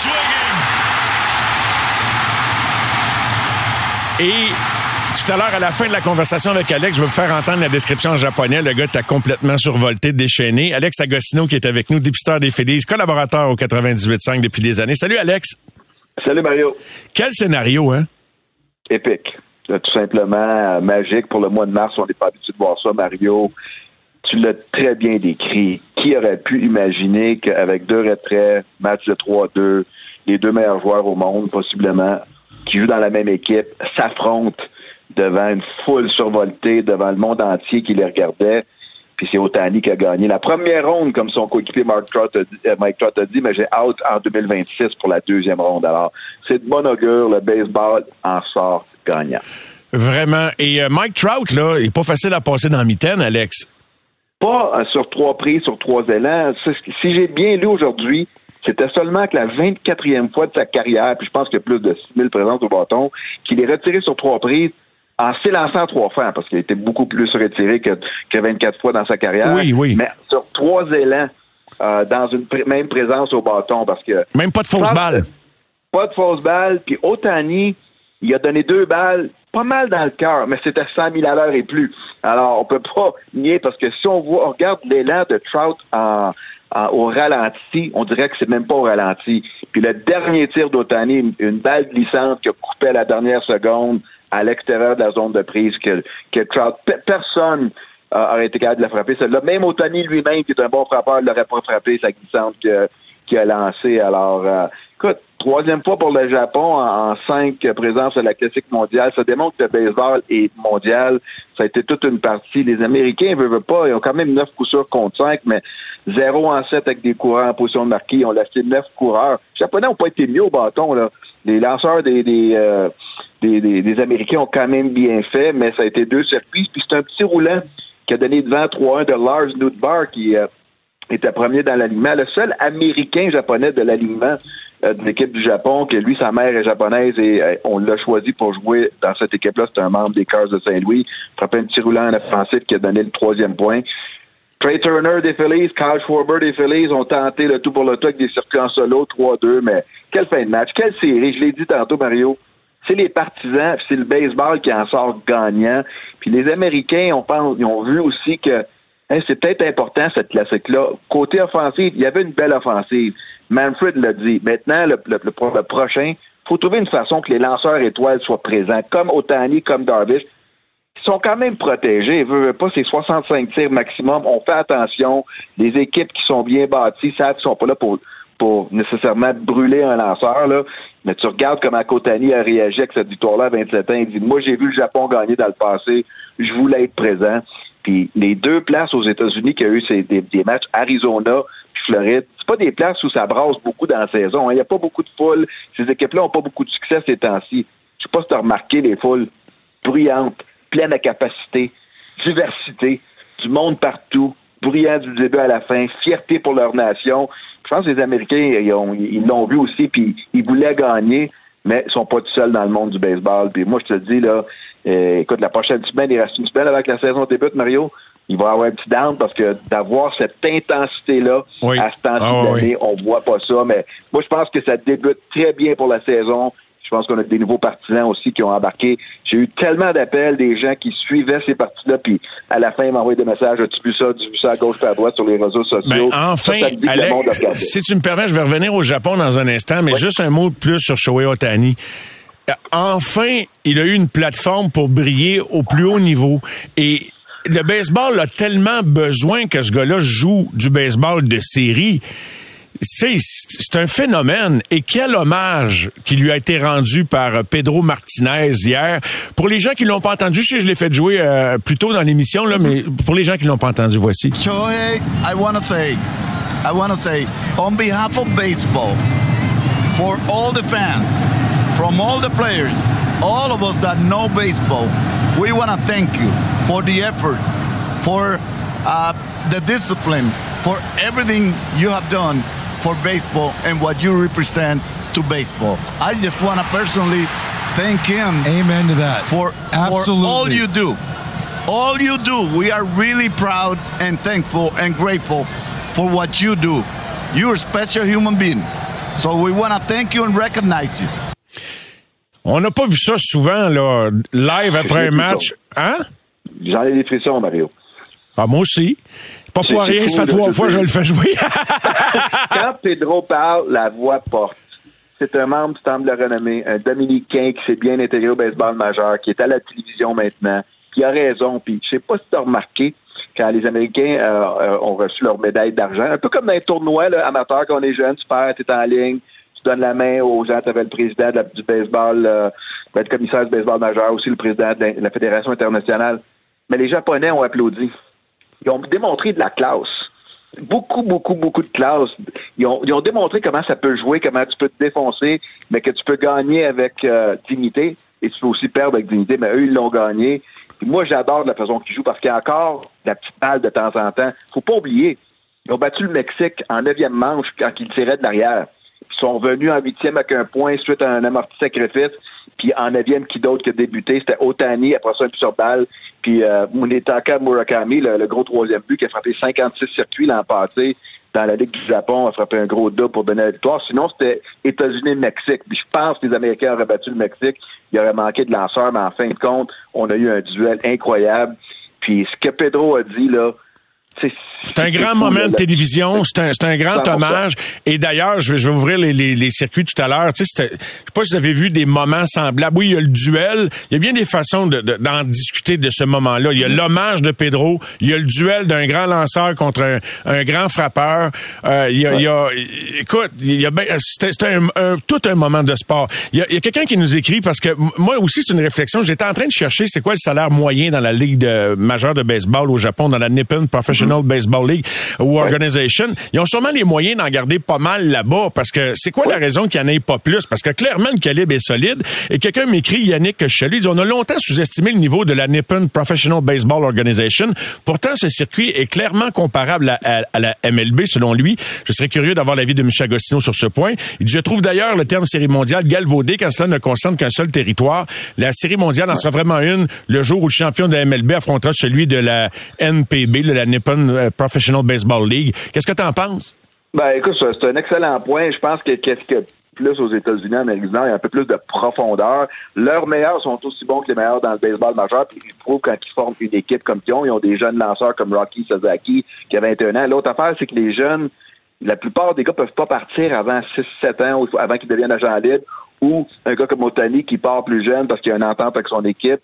swinging. Et tout à l'heure, à la fin de la conversation avec Alex, je vais vous faire entendre la description en japonais. Le gars t'a complètement survolté, déchaîné. Alex Agostino, qui est avec nous, dépisteur des Phillies, collaborateur au quatre-vingt-dix-huit cinq depuis des années. Salut, Alex. Salut, Mario. Quel scénario, hein? Épique. Tout simplement euh, magique. Pour le mois de mars, on n'est pas habitué de voir ça, Mario. Tu l'as très bien décrit. Qui aurait pu imaginer qu'avec deux retraits, match de trois deux, les deux meilleurs joueurs au monde, possiblement, qui jouent dans la même équipe, s'affrontent devant une foule survoltée, devant le monde entier qui les regardait. Puis c'est Ohtani qui a gagné la première ronde, comme son coéquipier Mark Trout a dit, euh, Mike Trout a dit, mais j'ai hâte en deux mille vingt-six pour la deuxième ronde. Alors, c'est de bon augure, le baseball en sort gagnant. Vraiment. Et euh, Mike Trout, là, il est pas facile à passer dans la mitaine, Alex. Pas euh, sur trois prises, sur trois élans. Si j'ai bien lu aujourd'hui, c'était seulement que la vingt-quatrième fois de sa carrière, puis je pense qu'il y a plus de six mille présences au bâton, qu'il est retiré sur trois prises en s'élançant trois fois, parce qu'il a été beaucoup plus retiré que, que vingt-quatre fois dans sa carrière. Oui, oui. Mais sur trois élans, euh, dans une pr- même présence au bâton, parce que... Même pas de fausse balle. Pas de fausse balle, puis Ohtani, il a donné deux balles, pas mal dans le cœur, mais c'était cent mille à l'heure et plus. Alors, on peut pas nier, parce que si on voit, on regarde l'élan de Trout en... En, au ralenti, on dirait que c'est même pas au ralenti. Puis le dernier tir d'Ohtani, une, une balle glissante qui a coupé à la dernière seconde à l'extérieur de la zone de prise que, que Trout, personne euh, aurait été capable de la frapper. Celle-là, même Ohtani lui-même, qui est un bon frappeur, ne l'aurait pas frappé, sa glissante que, qu'il a lancée. Alors, euh, écoute, troisième fois pour le Japon en, en cinq présences à la classique mondiale. Ça démontre que le baseball est mondial. Ça a été toute une partie. Les Américains ne veulent pas. Ils ont quand même neuf coups sûrs contre cinq, mais zéro en sept avec des coureurs en position de marquer. Ils ont laissé neuf coureurs. Les Japonais n'ont pas été mieux au bâton, là. Les lanceurs des, des, euh, des, des, des Américains ont quand même bien fait, mais ça a été deux circuits. Puis c'est un petit roulant qui a donné devant trois un de Lars Nootbaar, qui euh, était premier dans l'alignement. Le seul Américain-Japonais de l'alignement euh, de l'équipe du Japon, que lui, sa mère est japonaise et euh, on l'a choisi pour jouer dans cette équipe-là. C'est un membre des Cars de Saint-Louis. Frappé un petit roulant en offensif qui a donné le troisième point. Trey Turner des Phillies, Kyle Schwarber des Phillies ont tenté le tout pour le tout avec des circuits en solo, trois deux, mais quelle fin de match, quelle série, je l'ai dit tantôt, Mario, c'est les partisans, c'est le baseball qui en sort gagnant, puis les Américains, on pense, ils ont vu aussi que hein, c'est peut-être important, cette classique-là. Côté offensif, il y avait une belle offensive, Manfred l'a dit, maintenant, le, le, le, le prochain, il faut trouver une façon que les lanceurs étoiles soient présents, comme Ohtani, comme Darvish. Ils sont quand même protégés. Ils veulent pas, c'est soixante-cinq tirs maximum. On fait attention. Les équipes qui sont bien bâties savent qu'ils sont pas là pour pour nécessairement brûler un lanceur, là. Mais tu regardes comment Kotani a réagi avec cette victoire-là à vingt-sept ans. Il dit, moi, j'ai vu le Japon gagner dans le passé. Je voulais être présent. Puis les deux places aux États-Unis qu'il y a eu, c'est des, des matchs Arizona puis Floride. C'est pas des places où ça brasse beaucoup dans la saison. Il n'y a pas beaucoup de foules. Ces équipes-là n'ont pas beaucoup de succès ces temps-ci. Je sais pas si tu as remarqué les foules bruyantes, pleines de capacité, diversité, du monde partout, bruyant du début à la fin, fierté pour leur nation. Je pense que les Américains, ils, ont, ils l'ont vu aussi, puis ils voulaient gagner, mais ils sont pas tout seuls dans le monde du baseball. Puis moi, je te dis, là, euh, écoute, la prochaine semaine, il reste une semaine avant que la saison débute, Mario. Il va y avoir un petit down parce que d'avoir cette intensité-là oui. à ce temps-ci ah, d'année, oui. on voit pas ça. Mais moi, je pense que ça débute très bien pour la saison. Je pense qu'on a des nouveaux partisans aussi qui ont embarqué. J'ai eu tellement d'appels des gens qui suivaient ces parties-là, puis à la fin, ils m'envoyaient des messages. As-tu vu ça? As-tu vu ça à gauche et à droite sur les réseaux sociaux? Ben, enfin, ça, ça Alex, si tu me permets, je vais revenir au Japon dans un instant, mais oui. juste un mot de plus sur Shohei Ohtani. Enfin, il a eu une plateforme pour briller au plus haut niveau. Et le baseball a tellement besoin que ce gars-là joue du baseball de série. Tu sais, c'est un phénomène. Et quel hommage qui lui a été rendu par Pedro Martinez hier. Pour les gens qui l'ont pas entendu, je sais que je l'ai fait jouer euh, plus tôt dans l'émission, là, mais pour les gens qui l'ont pas entendu, voici. Shohei, I want to say, I want to say, on behalf of baseball, for all the fans, from all the players, all of us that know baseball, we want to thank you for the effort, for uh, the discipline, for everything you have done for baseball and what you represent to baseball. I just want to personally thank him. Amen to that. For, Absolutely. for all you do. All you do. We are really proud and thankful and grateful for what you do. You're a special human being. So we want to thank you and recognize you. On n'a pas vu ça souvent, là, live après un match. Hein? J'en ai des frissons, Mario. Ah, moi aussi. Pas pour rien, ça fait trois fois que je le fais jouer. Quand Pedro parle, la voix porte. C'est un membre du Temple de la Renommée, un Dominicain qui s'est bien intégré au baseball majeur, qui est à la télévision maintenant, qui a raison. Puis je sais pas si tu as remarqué, quand les Américains euh, ont reçu leur médaille d'argent, un peu comme dans les tournois là, amateurs, quand on est jeune, tu perds, tu es en ligne, tu donnes la main aux gens, tu avais le président de la, du baseball, euh, le commissaire du baseball majeur, aussi le président de la, de la Fédération internationale. Mais les Japonais ont applaudi. Ils ont démontré de la classe. Beaucoup, beaucoup, beaucoup de classe. Ils ont, ils ont démontré comment ça peut jouer, comment tu peux te défoncer, mais que tu peux gagner avec euh, dignité et tu peux aussi perdre avec dignité. Mais eux, ils l'ont gagné. Et moi, j'adore la façon qu'ils jouent parce qu'il y a encore la petite balle de temps en temps. Faut pas oublier, ils ont battu le Mexique en neuvième manche quand ils tiraient de l'arrière. Ils sont revenus en huitième avec un point suite à un amorti sacrifice. Puis en neuvième, qui d'autre que débuté, c'était Ohtani, après ça un but sur balle. Puis euh, Munetaka Murakami, le, le gros troisième but, qui a frappé cinquante-six circuits l'an passé dans la Ligue du Japon, a frappé un gros double pour donner la victoire. Sinon, c'était États-Unis-Mexique. Puis je pense que les Américains auraient battu le Mexique. Il aurait manqué de lanceurs, mais en fin de compte, on a eu un duel incroyable. Puis ce que Pedro a dit, là, C'est, c'est un grand moment de télévision, c'est un, c'est un grand hommage. Et d'ailleurs, je vais, je vais ouvrir les, les, les circuits tout à l'heure. Tu sais, c'était, je sais pas si vous avez vu des moments semblables. Oui, il y a le duel. Il y a bien des façons de, de, d'en discuter de ce moment-là. Il y a l'hommage de Pedro. Il y a le duel d'un grand lanceur contre un, un grand frappeur. Euh, il y a, il y a, écoute, il y a ben, c'était, c'était un, un, tout un moment de sport. Il y a, il y a quelqu'un qui nous écrit parce que moi aussi, c'est une réflexion. J'étais en train de chercher c'est quoi le salaire moyen dans la Ligue de, majeure de baseball au Japon, dans la Nippon Professional Baseball League ou Organization. Ils ont sûrement les moyens d'en garder pas mal là-bas parce que c'est quoi la raison qu'il n'y en ait pas plus? Parce que clairement, le calibre est solide. Et quelqu'un m'écrit, Yannick Chalus, dit, on a longtemps sous-estimé le niveau de la Nippon Professional Baseball Organization. Pourtant, ce circuit est clairement comparable à, à, à la M L B, selon lui. Je serais curieux d'avoir l'avis de M. Agostino sur ce point. Il dit, je trouve d'ailleurs le terme série mondiale galvaudé quand cela ne concerne qu'un seul territoire. La série mondiale en sera vraiment une le jour où le champion de la M L B affrontera celui de la N P B, de la Nippon Professional Baseball League. Qu'est-ce que tu en penses? Ben, écoute, c'est un excellent point. Je pense que qu'est-ce que plus aux États-Unis, en Amérique du Nord, il y a un peu plus de profondeur. Leurs meilleurs sont aussi bons que les meilleurs dans le baseball majeur. Puis ils prouvent quand ils forment une équipe comme ils ont, ils ont des jeunes lanceurs comme Rocky Sasaki qui a vingt et un ans. L'autre affaire, c'est que les jeunes, la plupart des gars peuvent pas partir avant six sept ans, ou avant qu'ils deviennent agents libres, ou un gars comme Ohtani qui part plus jeune parce qu'il a une entente avec son équipe.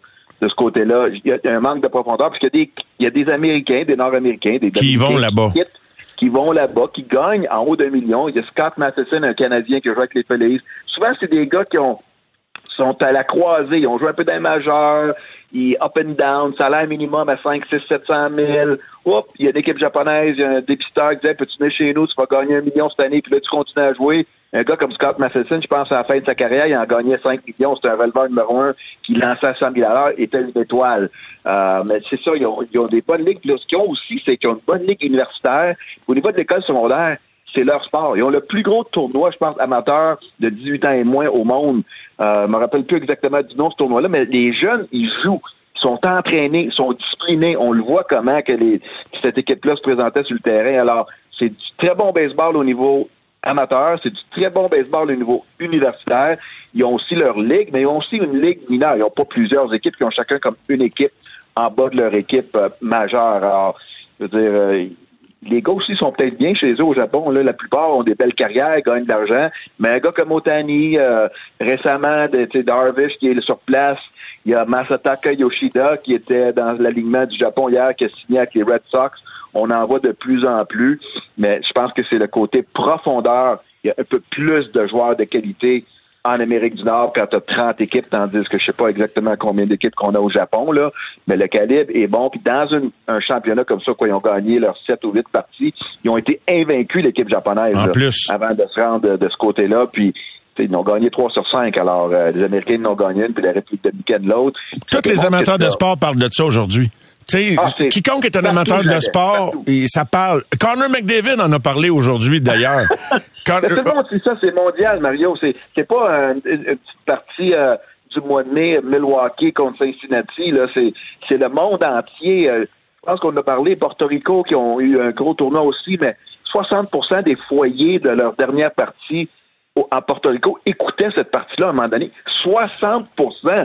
de ce côté-là. Il y a un manque de profondeur, parce qu'il y a des, il y a des Américains, des Nord-Américains, des qui vont là-bas. Qui, qui vont là-bas, qui gagnent en haut d'un million. Il y a Scott Matheson, un Canadien qui joue avec les Phillies. Souvent, c'est des gars qui ont sont à la croisée. Ils ont joué un peu dans les majeurs. Ils up and down. Salaire minimum à cinq, six, sept cent mille. Oups, il y a une équipe japonaise, il y a un dépisteur qui disait, peux-tu venir chez nous, tu vas gagner un million cette année, puis là, tu continues à jouer. Un gars comme Scott Matheson, je pense, à la fin de sa carrière, il en gagnait cinq millions. C'était un releveur numéro un qui lançait à cent mille à l'heure, était une étoile. Euh, mais c'est ça, ils ont, ils ont des bonnes ligues. Puis là, ce qu'ils ont aussi, c'est qu'ils ont une bonne ligue universitaire. Au niveau de l'école secondaire, c'est leur sport. Ils ont le plus gros tournoi, je pense, amateur de dix-huit ans et moins au monde. Euh, je me rappelle plus exactement du nom de ce tournoi-là, mais les jeunes, ils jouent. Ils sont entraînés, ils sont disciplinés. On le voit comment que les, cette équipe-là se présentait sur le terrain. Alors, c'est du très bon baseball au niveau amateur, c'est du très bon baseball au niveau universitaire. Ils ont aussi leur ligue, mais ils ont aussi une ligue mineure. Ils n'ont pas plusieurs équipes, ils ont chacun comme une équipe en bas de leur équipe euh, majeure. Alors, je veux dire, euh, les gars aussi sont peut-être bien chez eux au Japon. Là, la plupart ont des belles carrières, gagnent de l'argent. Mais un gars comme Ohtani, euh, récemment, de, Darvish qui est sur place, il y a Masataka Yoshida qui était dans l'alignement du Japon hier, qui a signé avec les Red Sox. On en voit de plus en plus, mais je pense que c'est le côté profondeur. Il y a un peu plus de joueurs de qualité en Amérique du Nord quand tu as trente équipes, tandis que je sais pas exactement combien d'équipes qu'on a au Japon, là, mais le calibre est bon. Puis dans une, un championnat comme ça, quoi, ils ont gagné leurs sept ou huit parties, ils ont été invaincus, l'équipe japonaise, en là, plus, avant de se rendre de, de ce côté-là. Puis ils ont gagné trois sur cinq. Alors, euh, les Américains en ont gagné une, puis la République dominicaine l'autre. Tous les amateurs de sport parlent de ça aujourd'hui. Tu sais, ah, quiconque est un amateur de sport, et ça parle. Connor McDavid en a parlé aujourd'hui, d'ailleurs. Con... C'est bon, c'est ça, c'est mondial, Mario. C'est, c'est pas une, une petite partie euh, du mois de mai, Milwaukee contre Cincinnati. Là, c'est, c'est le monde entier. Euh, je pense qu'on a parlé, Porto Rico, qui ont eu un gros tournoi aussi, mais soixante pour cent des foyers de leur dernière partie au, en Porto Rico écoutaient cette partie-là à un moment donné. soixante pour cent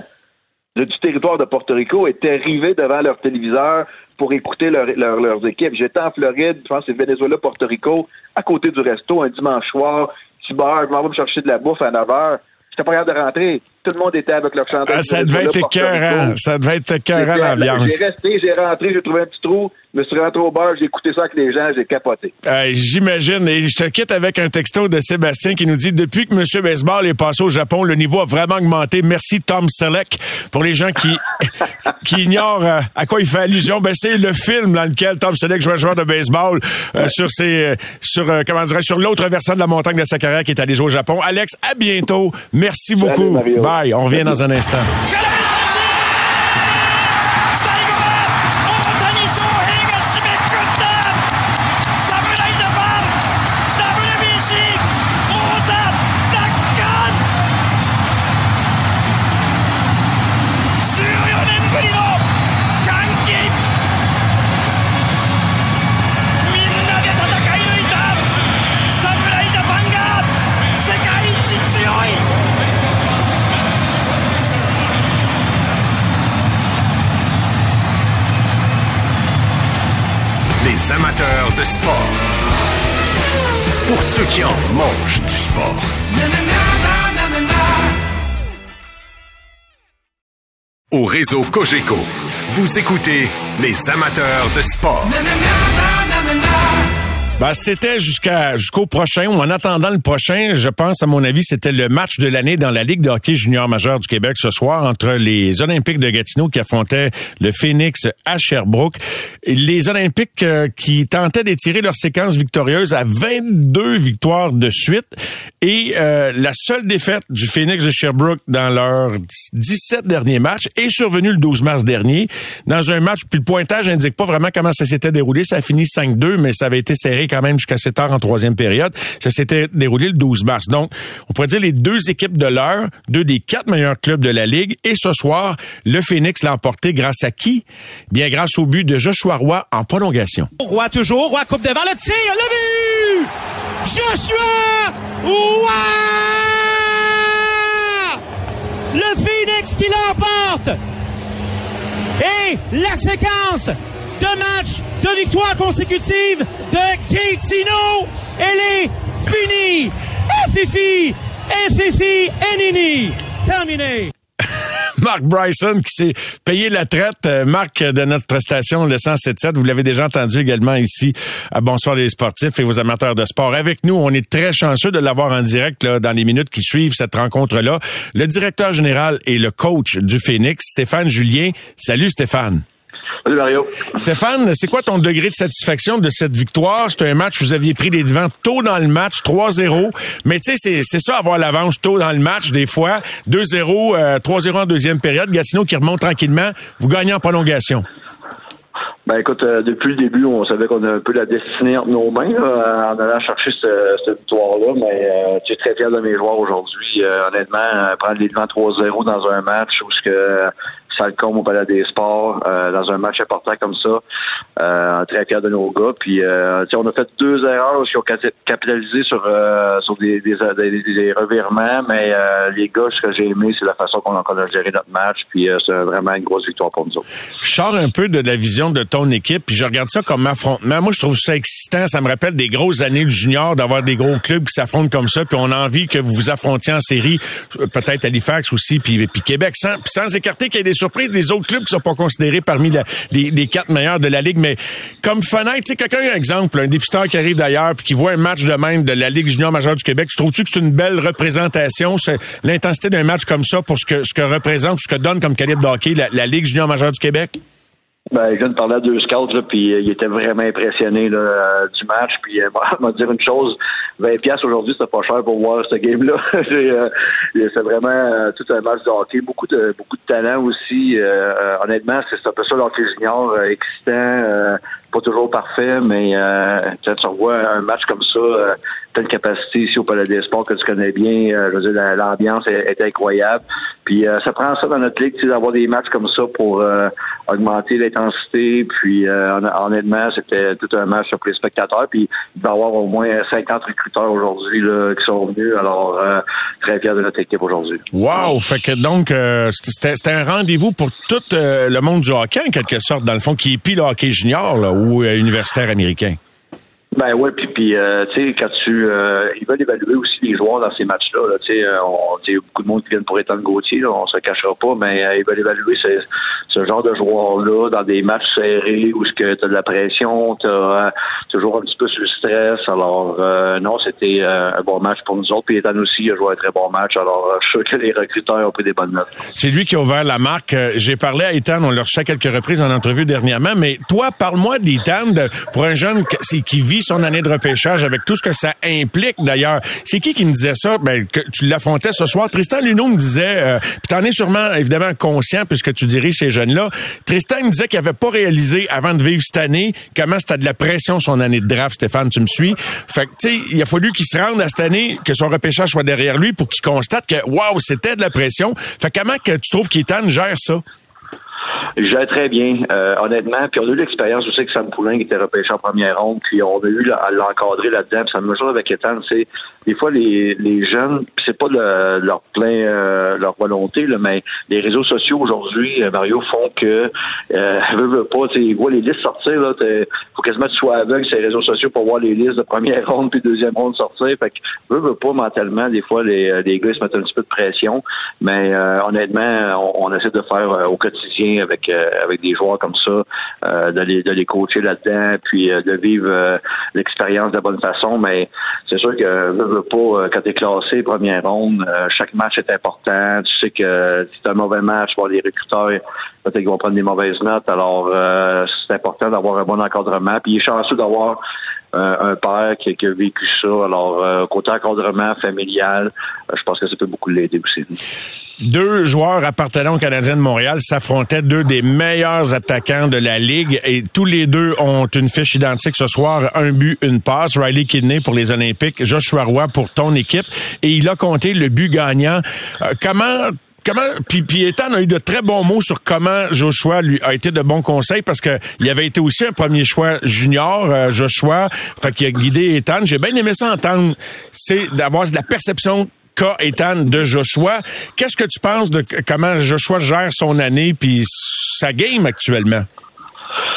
du territoire de Porto Rico étaient rivés devant leur téléviseur pour écouter leur, leur, leurs équipes. J'étais en Floride, je pense que c'est Venezuela, Porto Rico, à côté du resto, un dimanche soir, petit bar, je m'en vais me chercher de la bouffe à neuf heures. J'étais pas capable de rentrer. Tout le monde était avec leur chandail. Ah, ça devait être écœurant. Ça devait être écœurant, l'ambiance. J'ai resté, j'ai rentré, j'ai trouvé un petit trou, je me suis rentré au bar, j'ai écouté ça avec les gens, j'ai capoté. Euh, j'imagine. Et je te quitte avec un texto de Sébastien qui nous dit « Depuis que M. Baseball est passé au Japon, le niveau a vraiment augmenté. Merci Tom Selleck. » Pour les gens qui qui ignorent euh, à quoi il fait allusion, ben c'est le film dans lequel Tom Selleck joue un joueur de baseball euh, ouais. sur ses, sur euh, comment dirais sur l'autre versant de la montagne de sa carrière qui est allé jouer au Japon. Alex, à bientôt. Merci beaucoup. Salut, bye. On revient dans un instant. Les amateurs de sport. Pour ceux qui en mangent du sport. Au réseau Cogeco, vous écoutez les amateurs de sport. Ben, c'était jusqu'à jusqu'au prochain, ou en attendant le prochain, je pense, à mon avis, c'était le match de l'année dans la Ligue de hockey junior majeur du Québec ce soir entre les Olympiques de Gatineau qui affrontaient le Phoenix à Sherbrooke. Les Olympiques euh, qui tentaient d'étirer leur séquence victorieuse à vingt-deux victoires de suite. Et euh, la seule défaite du Phoenix de Sherbrooke dans leurs dix-sept derniers matchs est survenue le douze mars dernier dans un match, puis le pointage indique pas vraiment comment ça s'était déroulé. Ça a fini cinq deux, mais ça avait été serré quand même jusqu'à assez tard en troisième période. Ça s'était déroulé le douze mars. Donc, on pourrait dire les deux équipes de l'heure, deux des quatre meilleurs clubs de la Ligue. Et ce soir, le Phoenix l'a emporté grâce à qui? Bien, grâce au but de Joshua Roy en prolongation. Roy toujours, Roy coupe devant le tir, le but! Joshua Roy! Le Phoenix qui l'emporte! Et la séquence de matchs de victoires consécutives de Gatineau, elle est finie. Fifi, Fifi, Nini, terminé. Mark Bryson qui s'est payé la traite. Marc de notre station, le cent sept sept, vous l'avez déjà entendu également ici à Bonsoir les sportifs et vos amateurs de sport. Avec nous, on est très chanceux de l'avoir en direct là, dans les minutes qui suivent cette rencontre-là. Le directeur général et le coach du Phoenix, Stéphane Julien. Salut Stéphane. Salut Mario. Stéphane, c'est quoi ton degré de satisfaction de cette victoire? C'est un match, vous aviez pris les devants tôt dans le match, trois zéro. Mais tu sais, c'est, c'est ça, avoir l'avance tôt dans le match, des fois. deux zéro, euh, trois zéro en deuxième période. Gatineau qui remonte tranquillement. Vous gagnez en prolongation. Ben écoute, euh, depuis le début, on savait qu'on a un peu la destinée entre nos mains là, en allant chercher cette, cette victoire-là, mais euh, je suis très fier de mes joueurs aujourd'hui. Euh, honnêtement, euh, prendre les devants trois zéro dans un match où ce que ça le comble au Palais des Sports, euh, dans un match important comme ça, euh, très fier de nos gars. Puis euh, on a fait deux erreurs qui ont capitalisé sur euh, sur des, des, des, des revirements, mais euh, les gars, ce que j'ai aimé, c'est la façon qu'on a, qu'on a géré notre match. Puis euh, c'est vraiment une grosse victoire pour nous autres. Je sors un peu de la vision de ton équipe, puis je regarde ça comme affrontement. Moi, je trouve ça excitant. Ça me rappelle des grosses années du junior, d'avoir des gros clubs qui s'affrontent comme ça, puis on a envie que vous vous affrontiez en série, peut-être Halifax aussi, puis, puis Québec, sans, puis sans écarter qu'il y ait des surprises des autres clubs qui sont pas considérés parmi la, les, les quatre meilleurs de la Ligue. Mais comme fenêtre, tu sais, quelqu'un, un exemple, un dépisteur qui arrive d'ailleurs puis qui voit un match de même de la Ligue junior majeure du Québec, tu trouves-tu que c'est une belle représentation, c'est l'intensité d'un match comme ça pour ce que, ce que représente, ce que donne comme calibre de hockey la, la Ligue junior majeure du Québec? Ben, je viens de parler à deux scouts, là, puis euh, ils étaient vraiment impressionnés là, euh, du match. Puis, euh, moi, dire une chose, vingt piastres aujourd'hui, c'était pas cher pour voir ce game-là. c'est, euh, c'est vraiment euh, tout un match de hockey, beaucoup de beaucoup de talent aussi. Euh, euh, honnêtement, c'est un peu ça le hockey junior, euh, excitant, euh, pas toujours parfait, mais euh, quand tu revois un match comme ça, euh, t'as une capacité ici au Palais des Sports que tu connais bien. Euh, je veux dire, l'ambiance est, est incroyable. Puis euh, ça prend ça dans notre ligue, d'avoir des matchs comme ça pour euh, augmenter l'intensité. Puis euh, honnêtement, c'était tout un match pour les spectateurs. Puis il va y avoir au moins cinquante recruteurs aujourd'hui là, qui sont venus. Alors euh, très fier de notre équipe aujourd'hui. Wow! Fait que donc euh, c'était, c'était un rendez-vous pour tout euh, le monde du hockey en quelque sorte, dans le fond, qui est pis le hockey junior là, ou euh, universitaire américain. Ben ouais, puis puis euh, tu sais quand tu euh, ils veulent évaluer aussi les joueurs dans ces matchs-là. Là, tu sais, on il y a beaucoup de monde qui viennent pour Étienne Gauthier, là, on se cachera pas, mais euh, ils veulent évaluer ce, ce genre de joueurs-là dans des matchs serrés où ce que t'as de la pression, t'as euh, toujours un petit peu sur le stress. Alors euh, non, c'était euh, un bon match pour nous autres. Puis Étienne aussi a joué un très bon match. Alors euh, je suis sûr que les recruteurs ont pris des bonnes notes. C'est lui qui a ouvert la marque. J'ai parlé à Étienne, on l'a reçu à quelques reprises en entrevue dernièrement. Mais toi, parle-moi d'Étienne pour un jeune qui, qui vit son année de repêchage avec tout ce que ça implique d'ailleurs. C'est qui qui me disait ça? Ben, que tu l'affrontais ce soir. Tristan Luneau me disait, euh, puis t'en es sûrement évidemment conscient puisque tu diriges ces jeunes-là. Tristan me disait qu'il avait pas réalisé avant de vivre cette année comment c'était de la pression son année de draft. Stéphane, tu me suis? Fait que tu sais, il a fallu qu'il se rende à cette année, que son repêchage soit derrière lui pour qu'il constate que waouh, c'était de la pression. Fait que comment que tu trouves qu'Étienne gère ça? Il gère très bien, euh, honnêtement. Puis on a eu l'expérience aussi que Sam Poulin qui était repêché en première ronde, puis on a eu à l'encadrer là-dedans. Puis ça me joue avec Étienne, c'est des fois les, les jeunes, c'est pas le, leur plein euh, leur volonté, là, mais les réseaux sociaux aujourd'hui, Mario, font que euh, veut, veut pas, ils voient les listes sortir, là, faut quasiment que tu sois aveugle sur les réseaux sociaux pour voir les listes de première ronde puis deuxième ronde sortir. Fait que veut, veut pas mentalement, des fois les, les gars ils se mettent un petit peu de pression, mais euh, honnêtement, on, on essaie de faire euh, au quotidien avec euh, avec des joueurs comme ça, euh, de les de les coacher là-dedans, puis euh, de vivre euh, l'expérience de la bonne façon. Mais c'est sûr que veut, veut pas, euh, quand t'es classé première ronde, euh, chaque match est important. Tu sais que si t'as un mauvais match, bon, les recruteurs peut-être qu'ils vont prendre des mauvaises notes. Alors euh, c'est important d'avoir un bon encadrement. Puis il est chanceux d'avoir euh, un père qui, qui a vécu ça. Alors euh, côté encadrement familial, euh, je pense que ça peut beaucoup l'aider aussi. Deux joueurs appartenant au Canadien de Montréal s'affrontaient, deux des meilleurs attaquants de la Ligue, et tous les deux ont une fiche identique ce soir, un but, une passe. Riley Kidney pour les Olympiques, Joshua Roy pour ton équipe, et il a compté le but gagnant. Euh, comment... Comment, puis, puis Étienne a eu de très bons mots sur comment Joshua lui a été de bons conseils, parce que il avait été aussi un premier choix junior, euh, Joshua, fait qu'il a guidé Étienne. J'ai bien aimé ça entendre, c'est d'avoir de la perception qu'a Étienne de Joshua. Qu'est-ce que tu penses de comment Joshua gère son année puis sa game actuellement?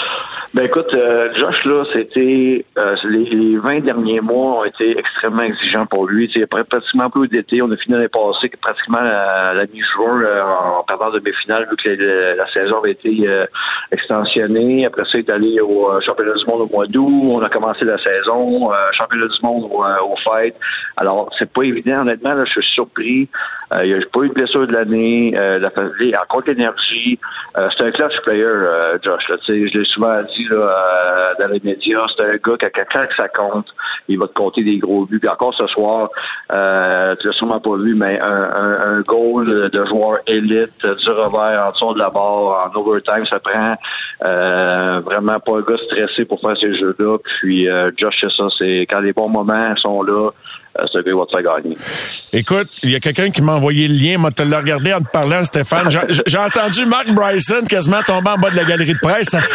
Ben écoute, euh, Josh, là, c'était euh, les, les vingt derniers mois ont été extrêmement exigeants pour lui. T'sais, après pratiquement plus d'été, on a fini l'année passée pratiquement la, la mi-juin euh, en perdant demi-finale, vu que la, la saison avait été euh, extensionnée. Après ça, il est allé au euh, championnat du monde au mois d'août. On a commencé la saison, euh, championnat du monde au, euh, au fêtes. Alors, c'est pas évident, honnêtement, là, je suis surpris. Euh, il n'y a pas eu de blessure de l'année. Euh, la, il a encore de l'énergie. Euh, c'est un clutch player, euh, Josh. Là, je l'ai souvent dit là, euh, dans les médias. C'est un gars qui, quand ça compte, il va te compter des gros buts. Puis encore ce soir, euh, tu l'as sûrement pas vu, mais un, un, un goal de joueur élite du revers en dessous de la barre, en overtime, ça prend euh, vraiment pas un gars stressé pour faire ces jeux-là. Puis euh, Josh, c'est ça. C'est quand les bons moments sont là, euh, ce gars va te faire gagner. Écoute, il y a quelqu'un qui m'a envoyé le lien. Moi, tu l'as regardé en te parlant, Stéphane. J'ai, j'ai entendu Mark Bryson quasiment tomber en bas de la galerie de presse à,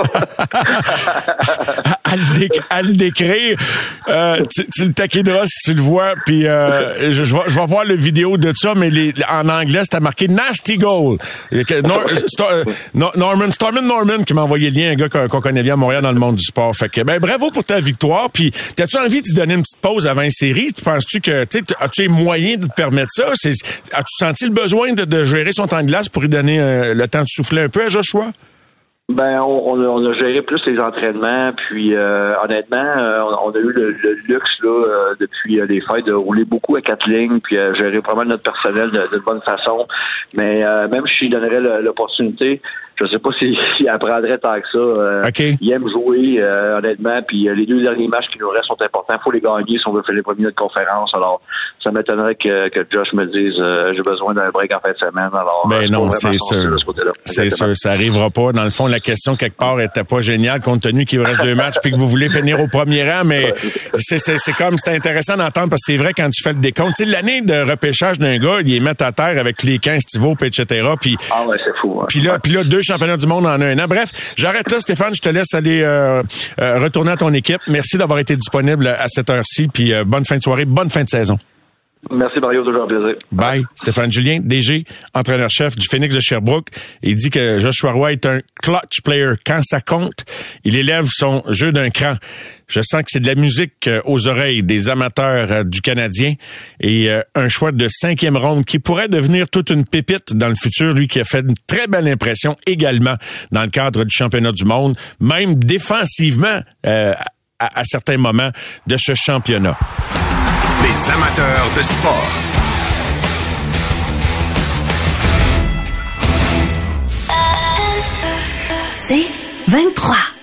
à, le, dé, à le décrire. Euh, tu, tu le taquineras si tu le vois. Puis euh, je, je, vais, je vais voir le vidéo de ça, mais les, en anglais, c'était marqué Nasty Goal. Nor, Star, Norman, Stormin Norman qui m'a envoyé le lien, un gars qu'on, qu'on connaît bien à Montréal dans le monde du sport. Fait que, ben, bravo pour ta victoire. Puis, t'as-tu envie de te donner une petite pause avant une série? Penses-tu que, tu sais, as-tu moyen de te permettre ça? C'est, as-tu senti le besoin de, de gérer son temps de glace pour lui donner euh, le temps de souffler un peu à Joshua? Ben, on, on, a, on a géré plus les entraînements, puis euh, honnêtement, euh, on, on a eu le, le luxe là euh, depuis euh, les fêtes de rouler beaucoup à quatre lignes, puis euh, gérer vraiment notre personnel de, de bonne façon. Mais euh, même si je lui donnerais le, l'opportunité, je sais pas s'il si apprendrait tant que ça. Euh, okay. Il aime jouer, euh, honnêtement, puis euh, les deux derniers matchs qui nous restent sont importants. Il faut les gagner si on veut faire les premiers de conférence. Alors, ça m'étonnerait que, que Josh me dise euh, j'ai besoin d'un break en fin de semaine. Alors, ben euh, non, c'est sûr. C'est sûr, ça arrivera pas. Dans le fond, la question quelque part était pas géniale compte tenu qu'il vous reste deux matchs puis que vous voulez finir au premier rang, mais c'est, c'est, c'est comme c'est intéressant d'entendre parce que c'est vrai quand tu fais le décompte. Tu sais, l'année de repêchage d'un gars, il est met à terre avec les quinze Stivo, et cetera. Puis, ah ouais, c'est fou. Hein. Puis là, puis là, deux championnats du monde en un an. Bref, j'arrête là, Stéphane. Je te laisse aller euh, euh, retourner à ton équipe. Merci d'avoir été disponible à cette heure-ci. Puis euh, bonne fin de soirée, bonne fin de saison. Merci Mario, toujours un plaisir. Bye. Stéphane Julien, D G, entraîneur-chef du Phoenix de Sherbrooke. Il dit que Joshua Roy est un clutch player. Quand ça compte, il élève son jeu d'un cran. Je sens que c'est de la musique aux oreilles des amateurs du Canadien et euh, un choix de cinquième ronde qui pourrait devenir toute une pépite dans le futur. Lui qui a fait une très belle impression également dans le cadre du championnat du monde, même défensivement euh, à, à certains moments de ce championnat. Les amateurs de sport. C'est vingt-trois.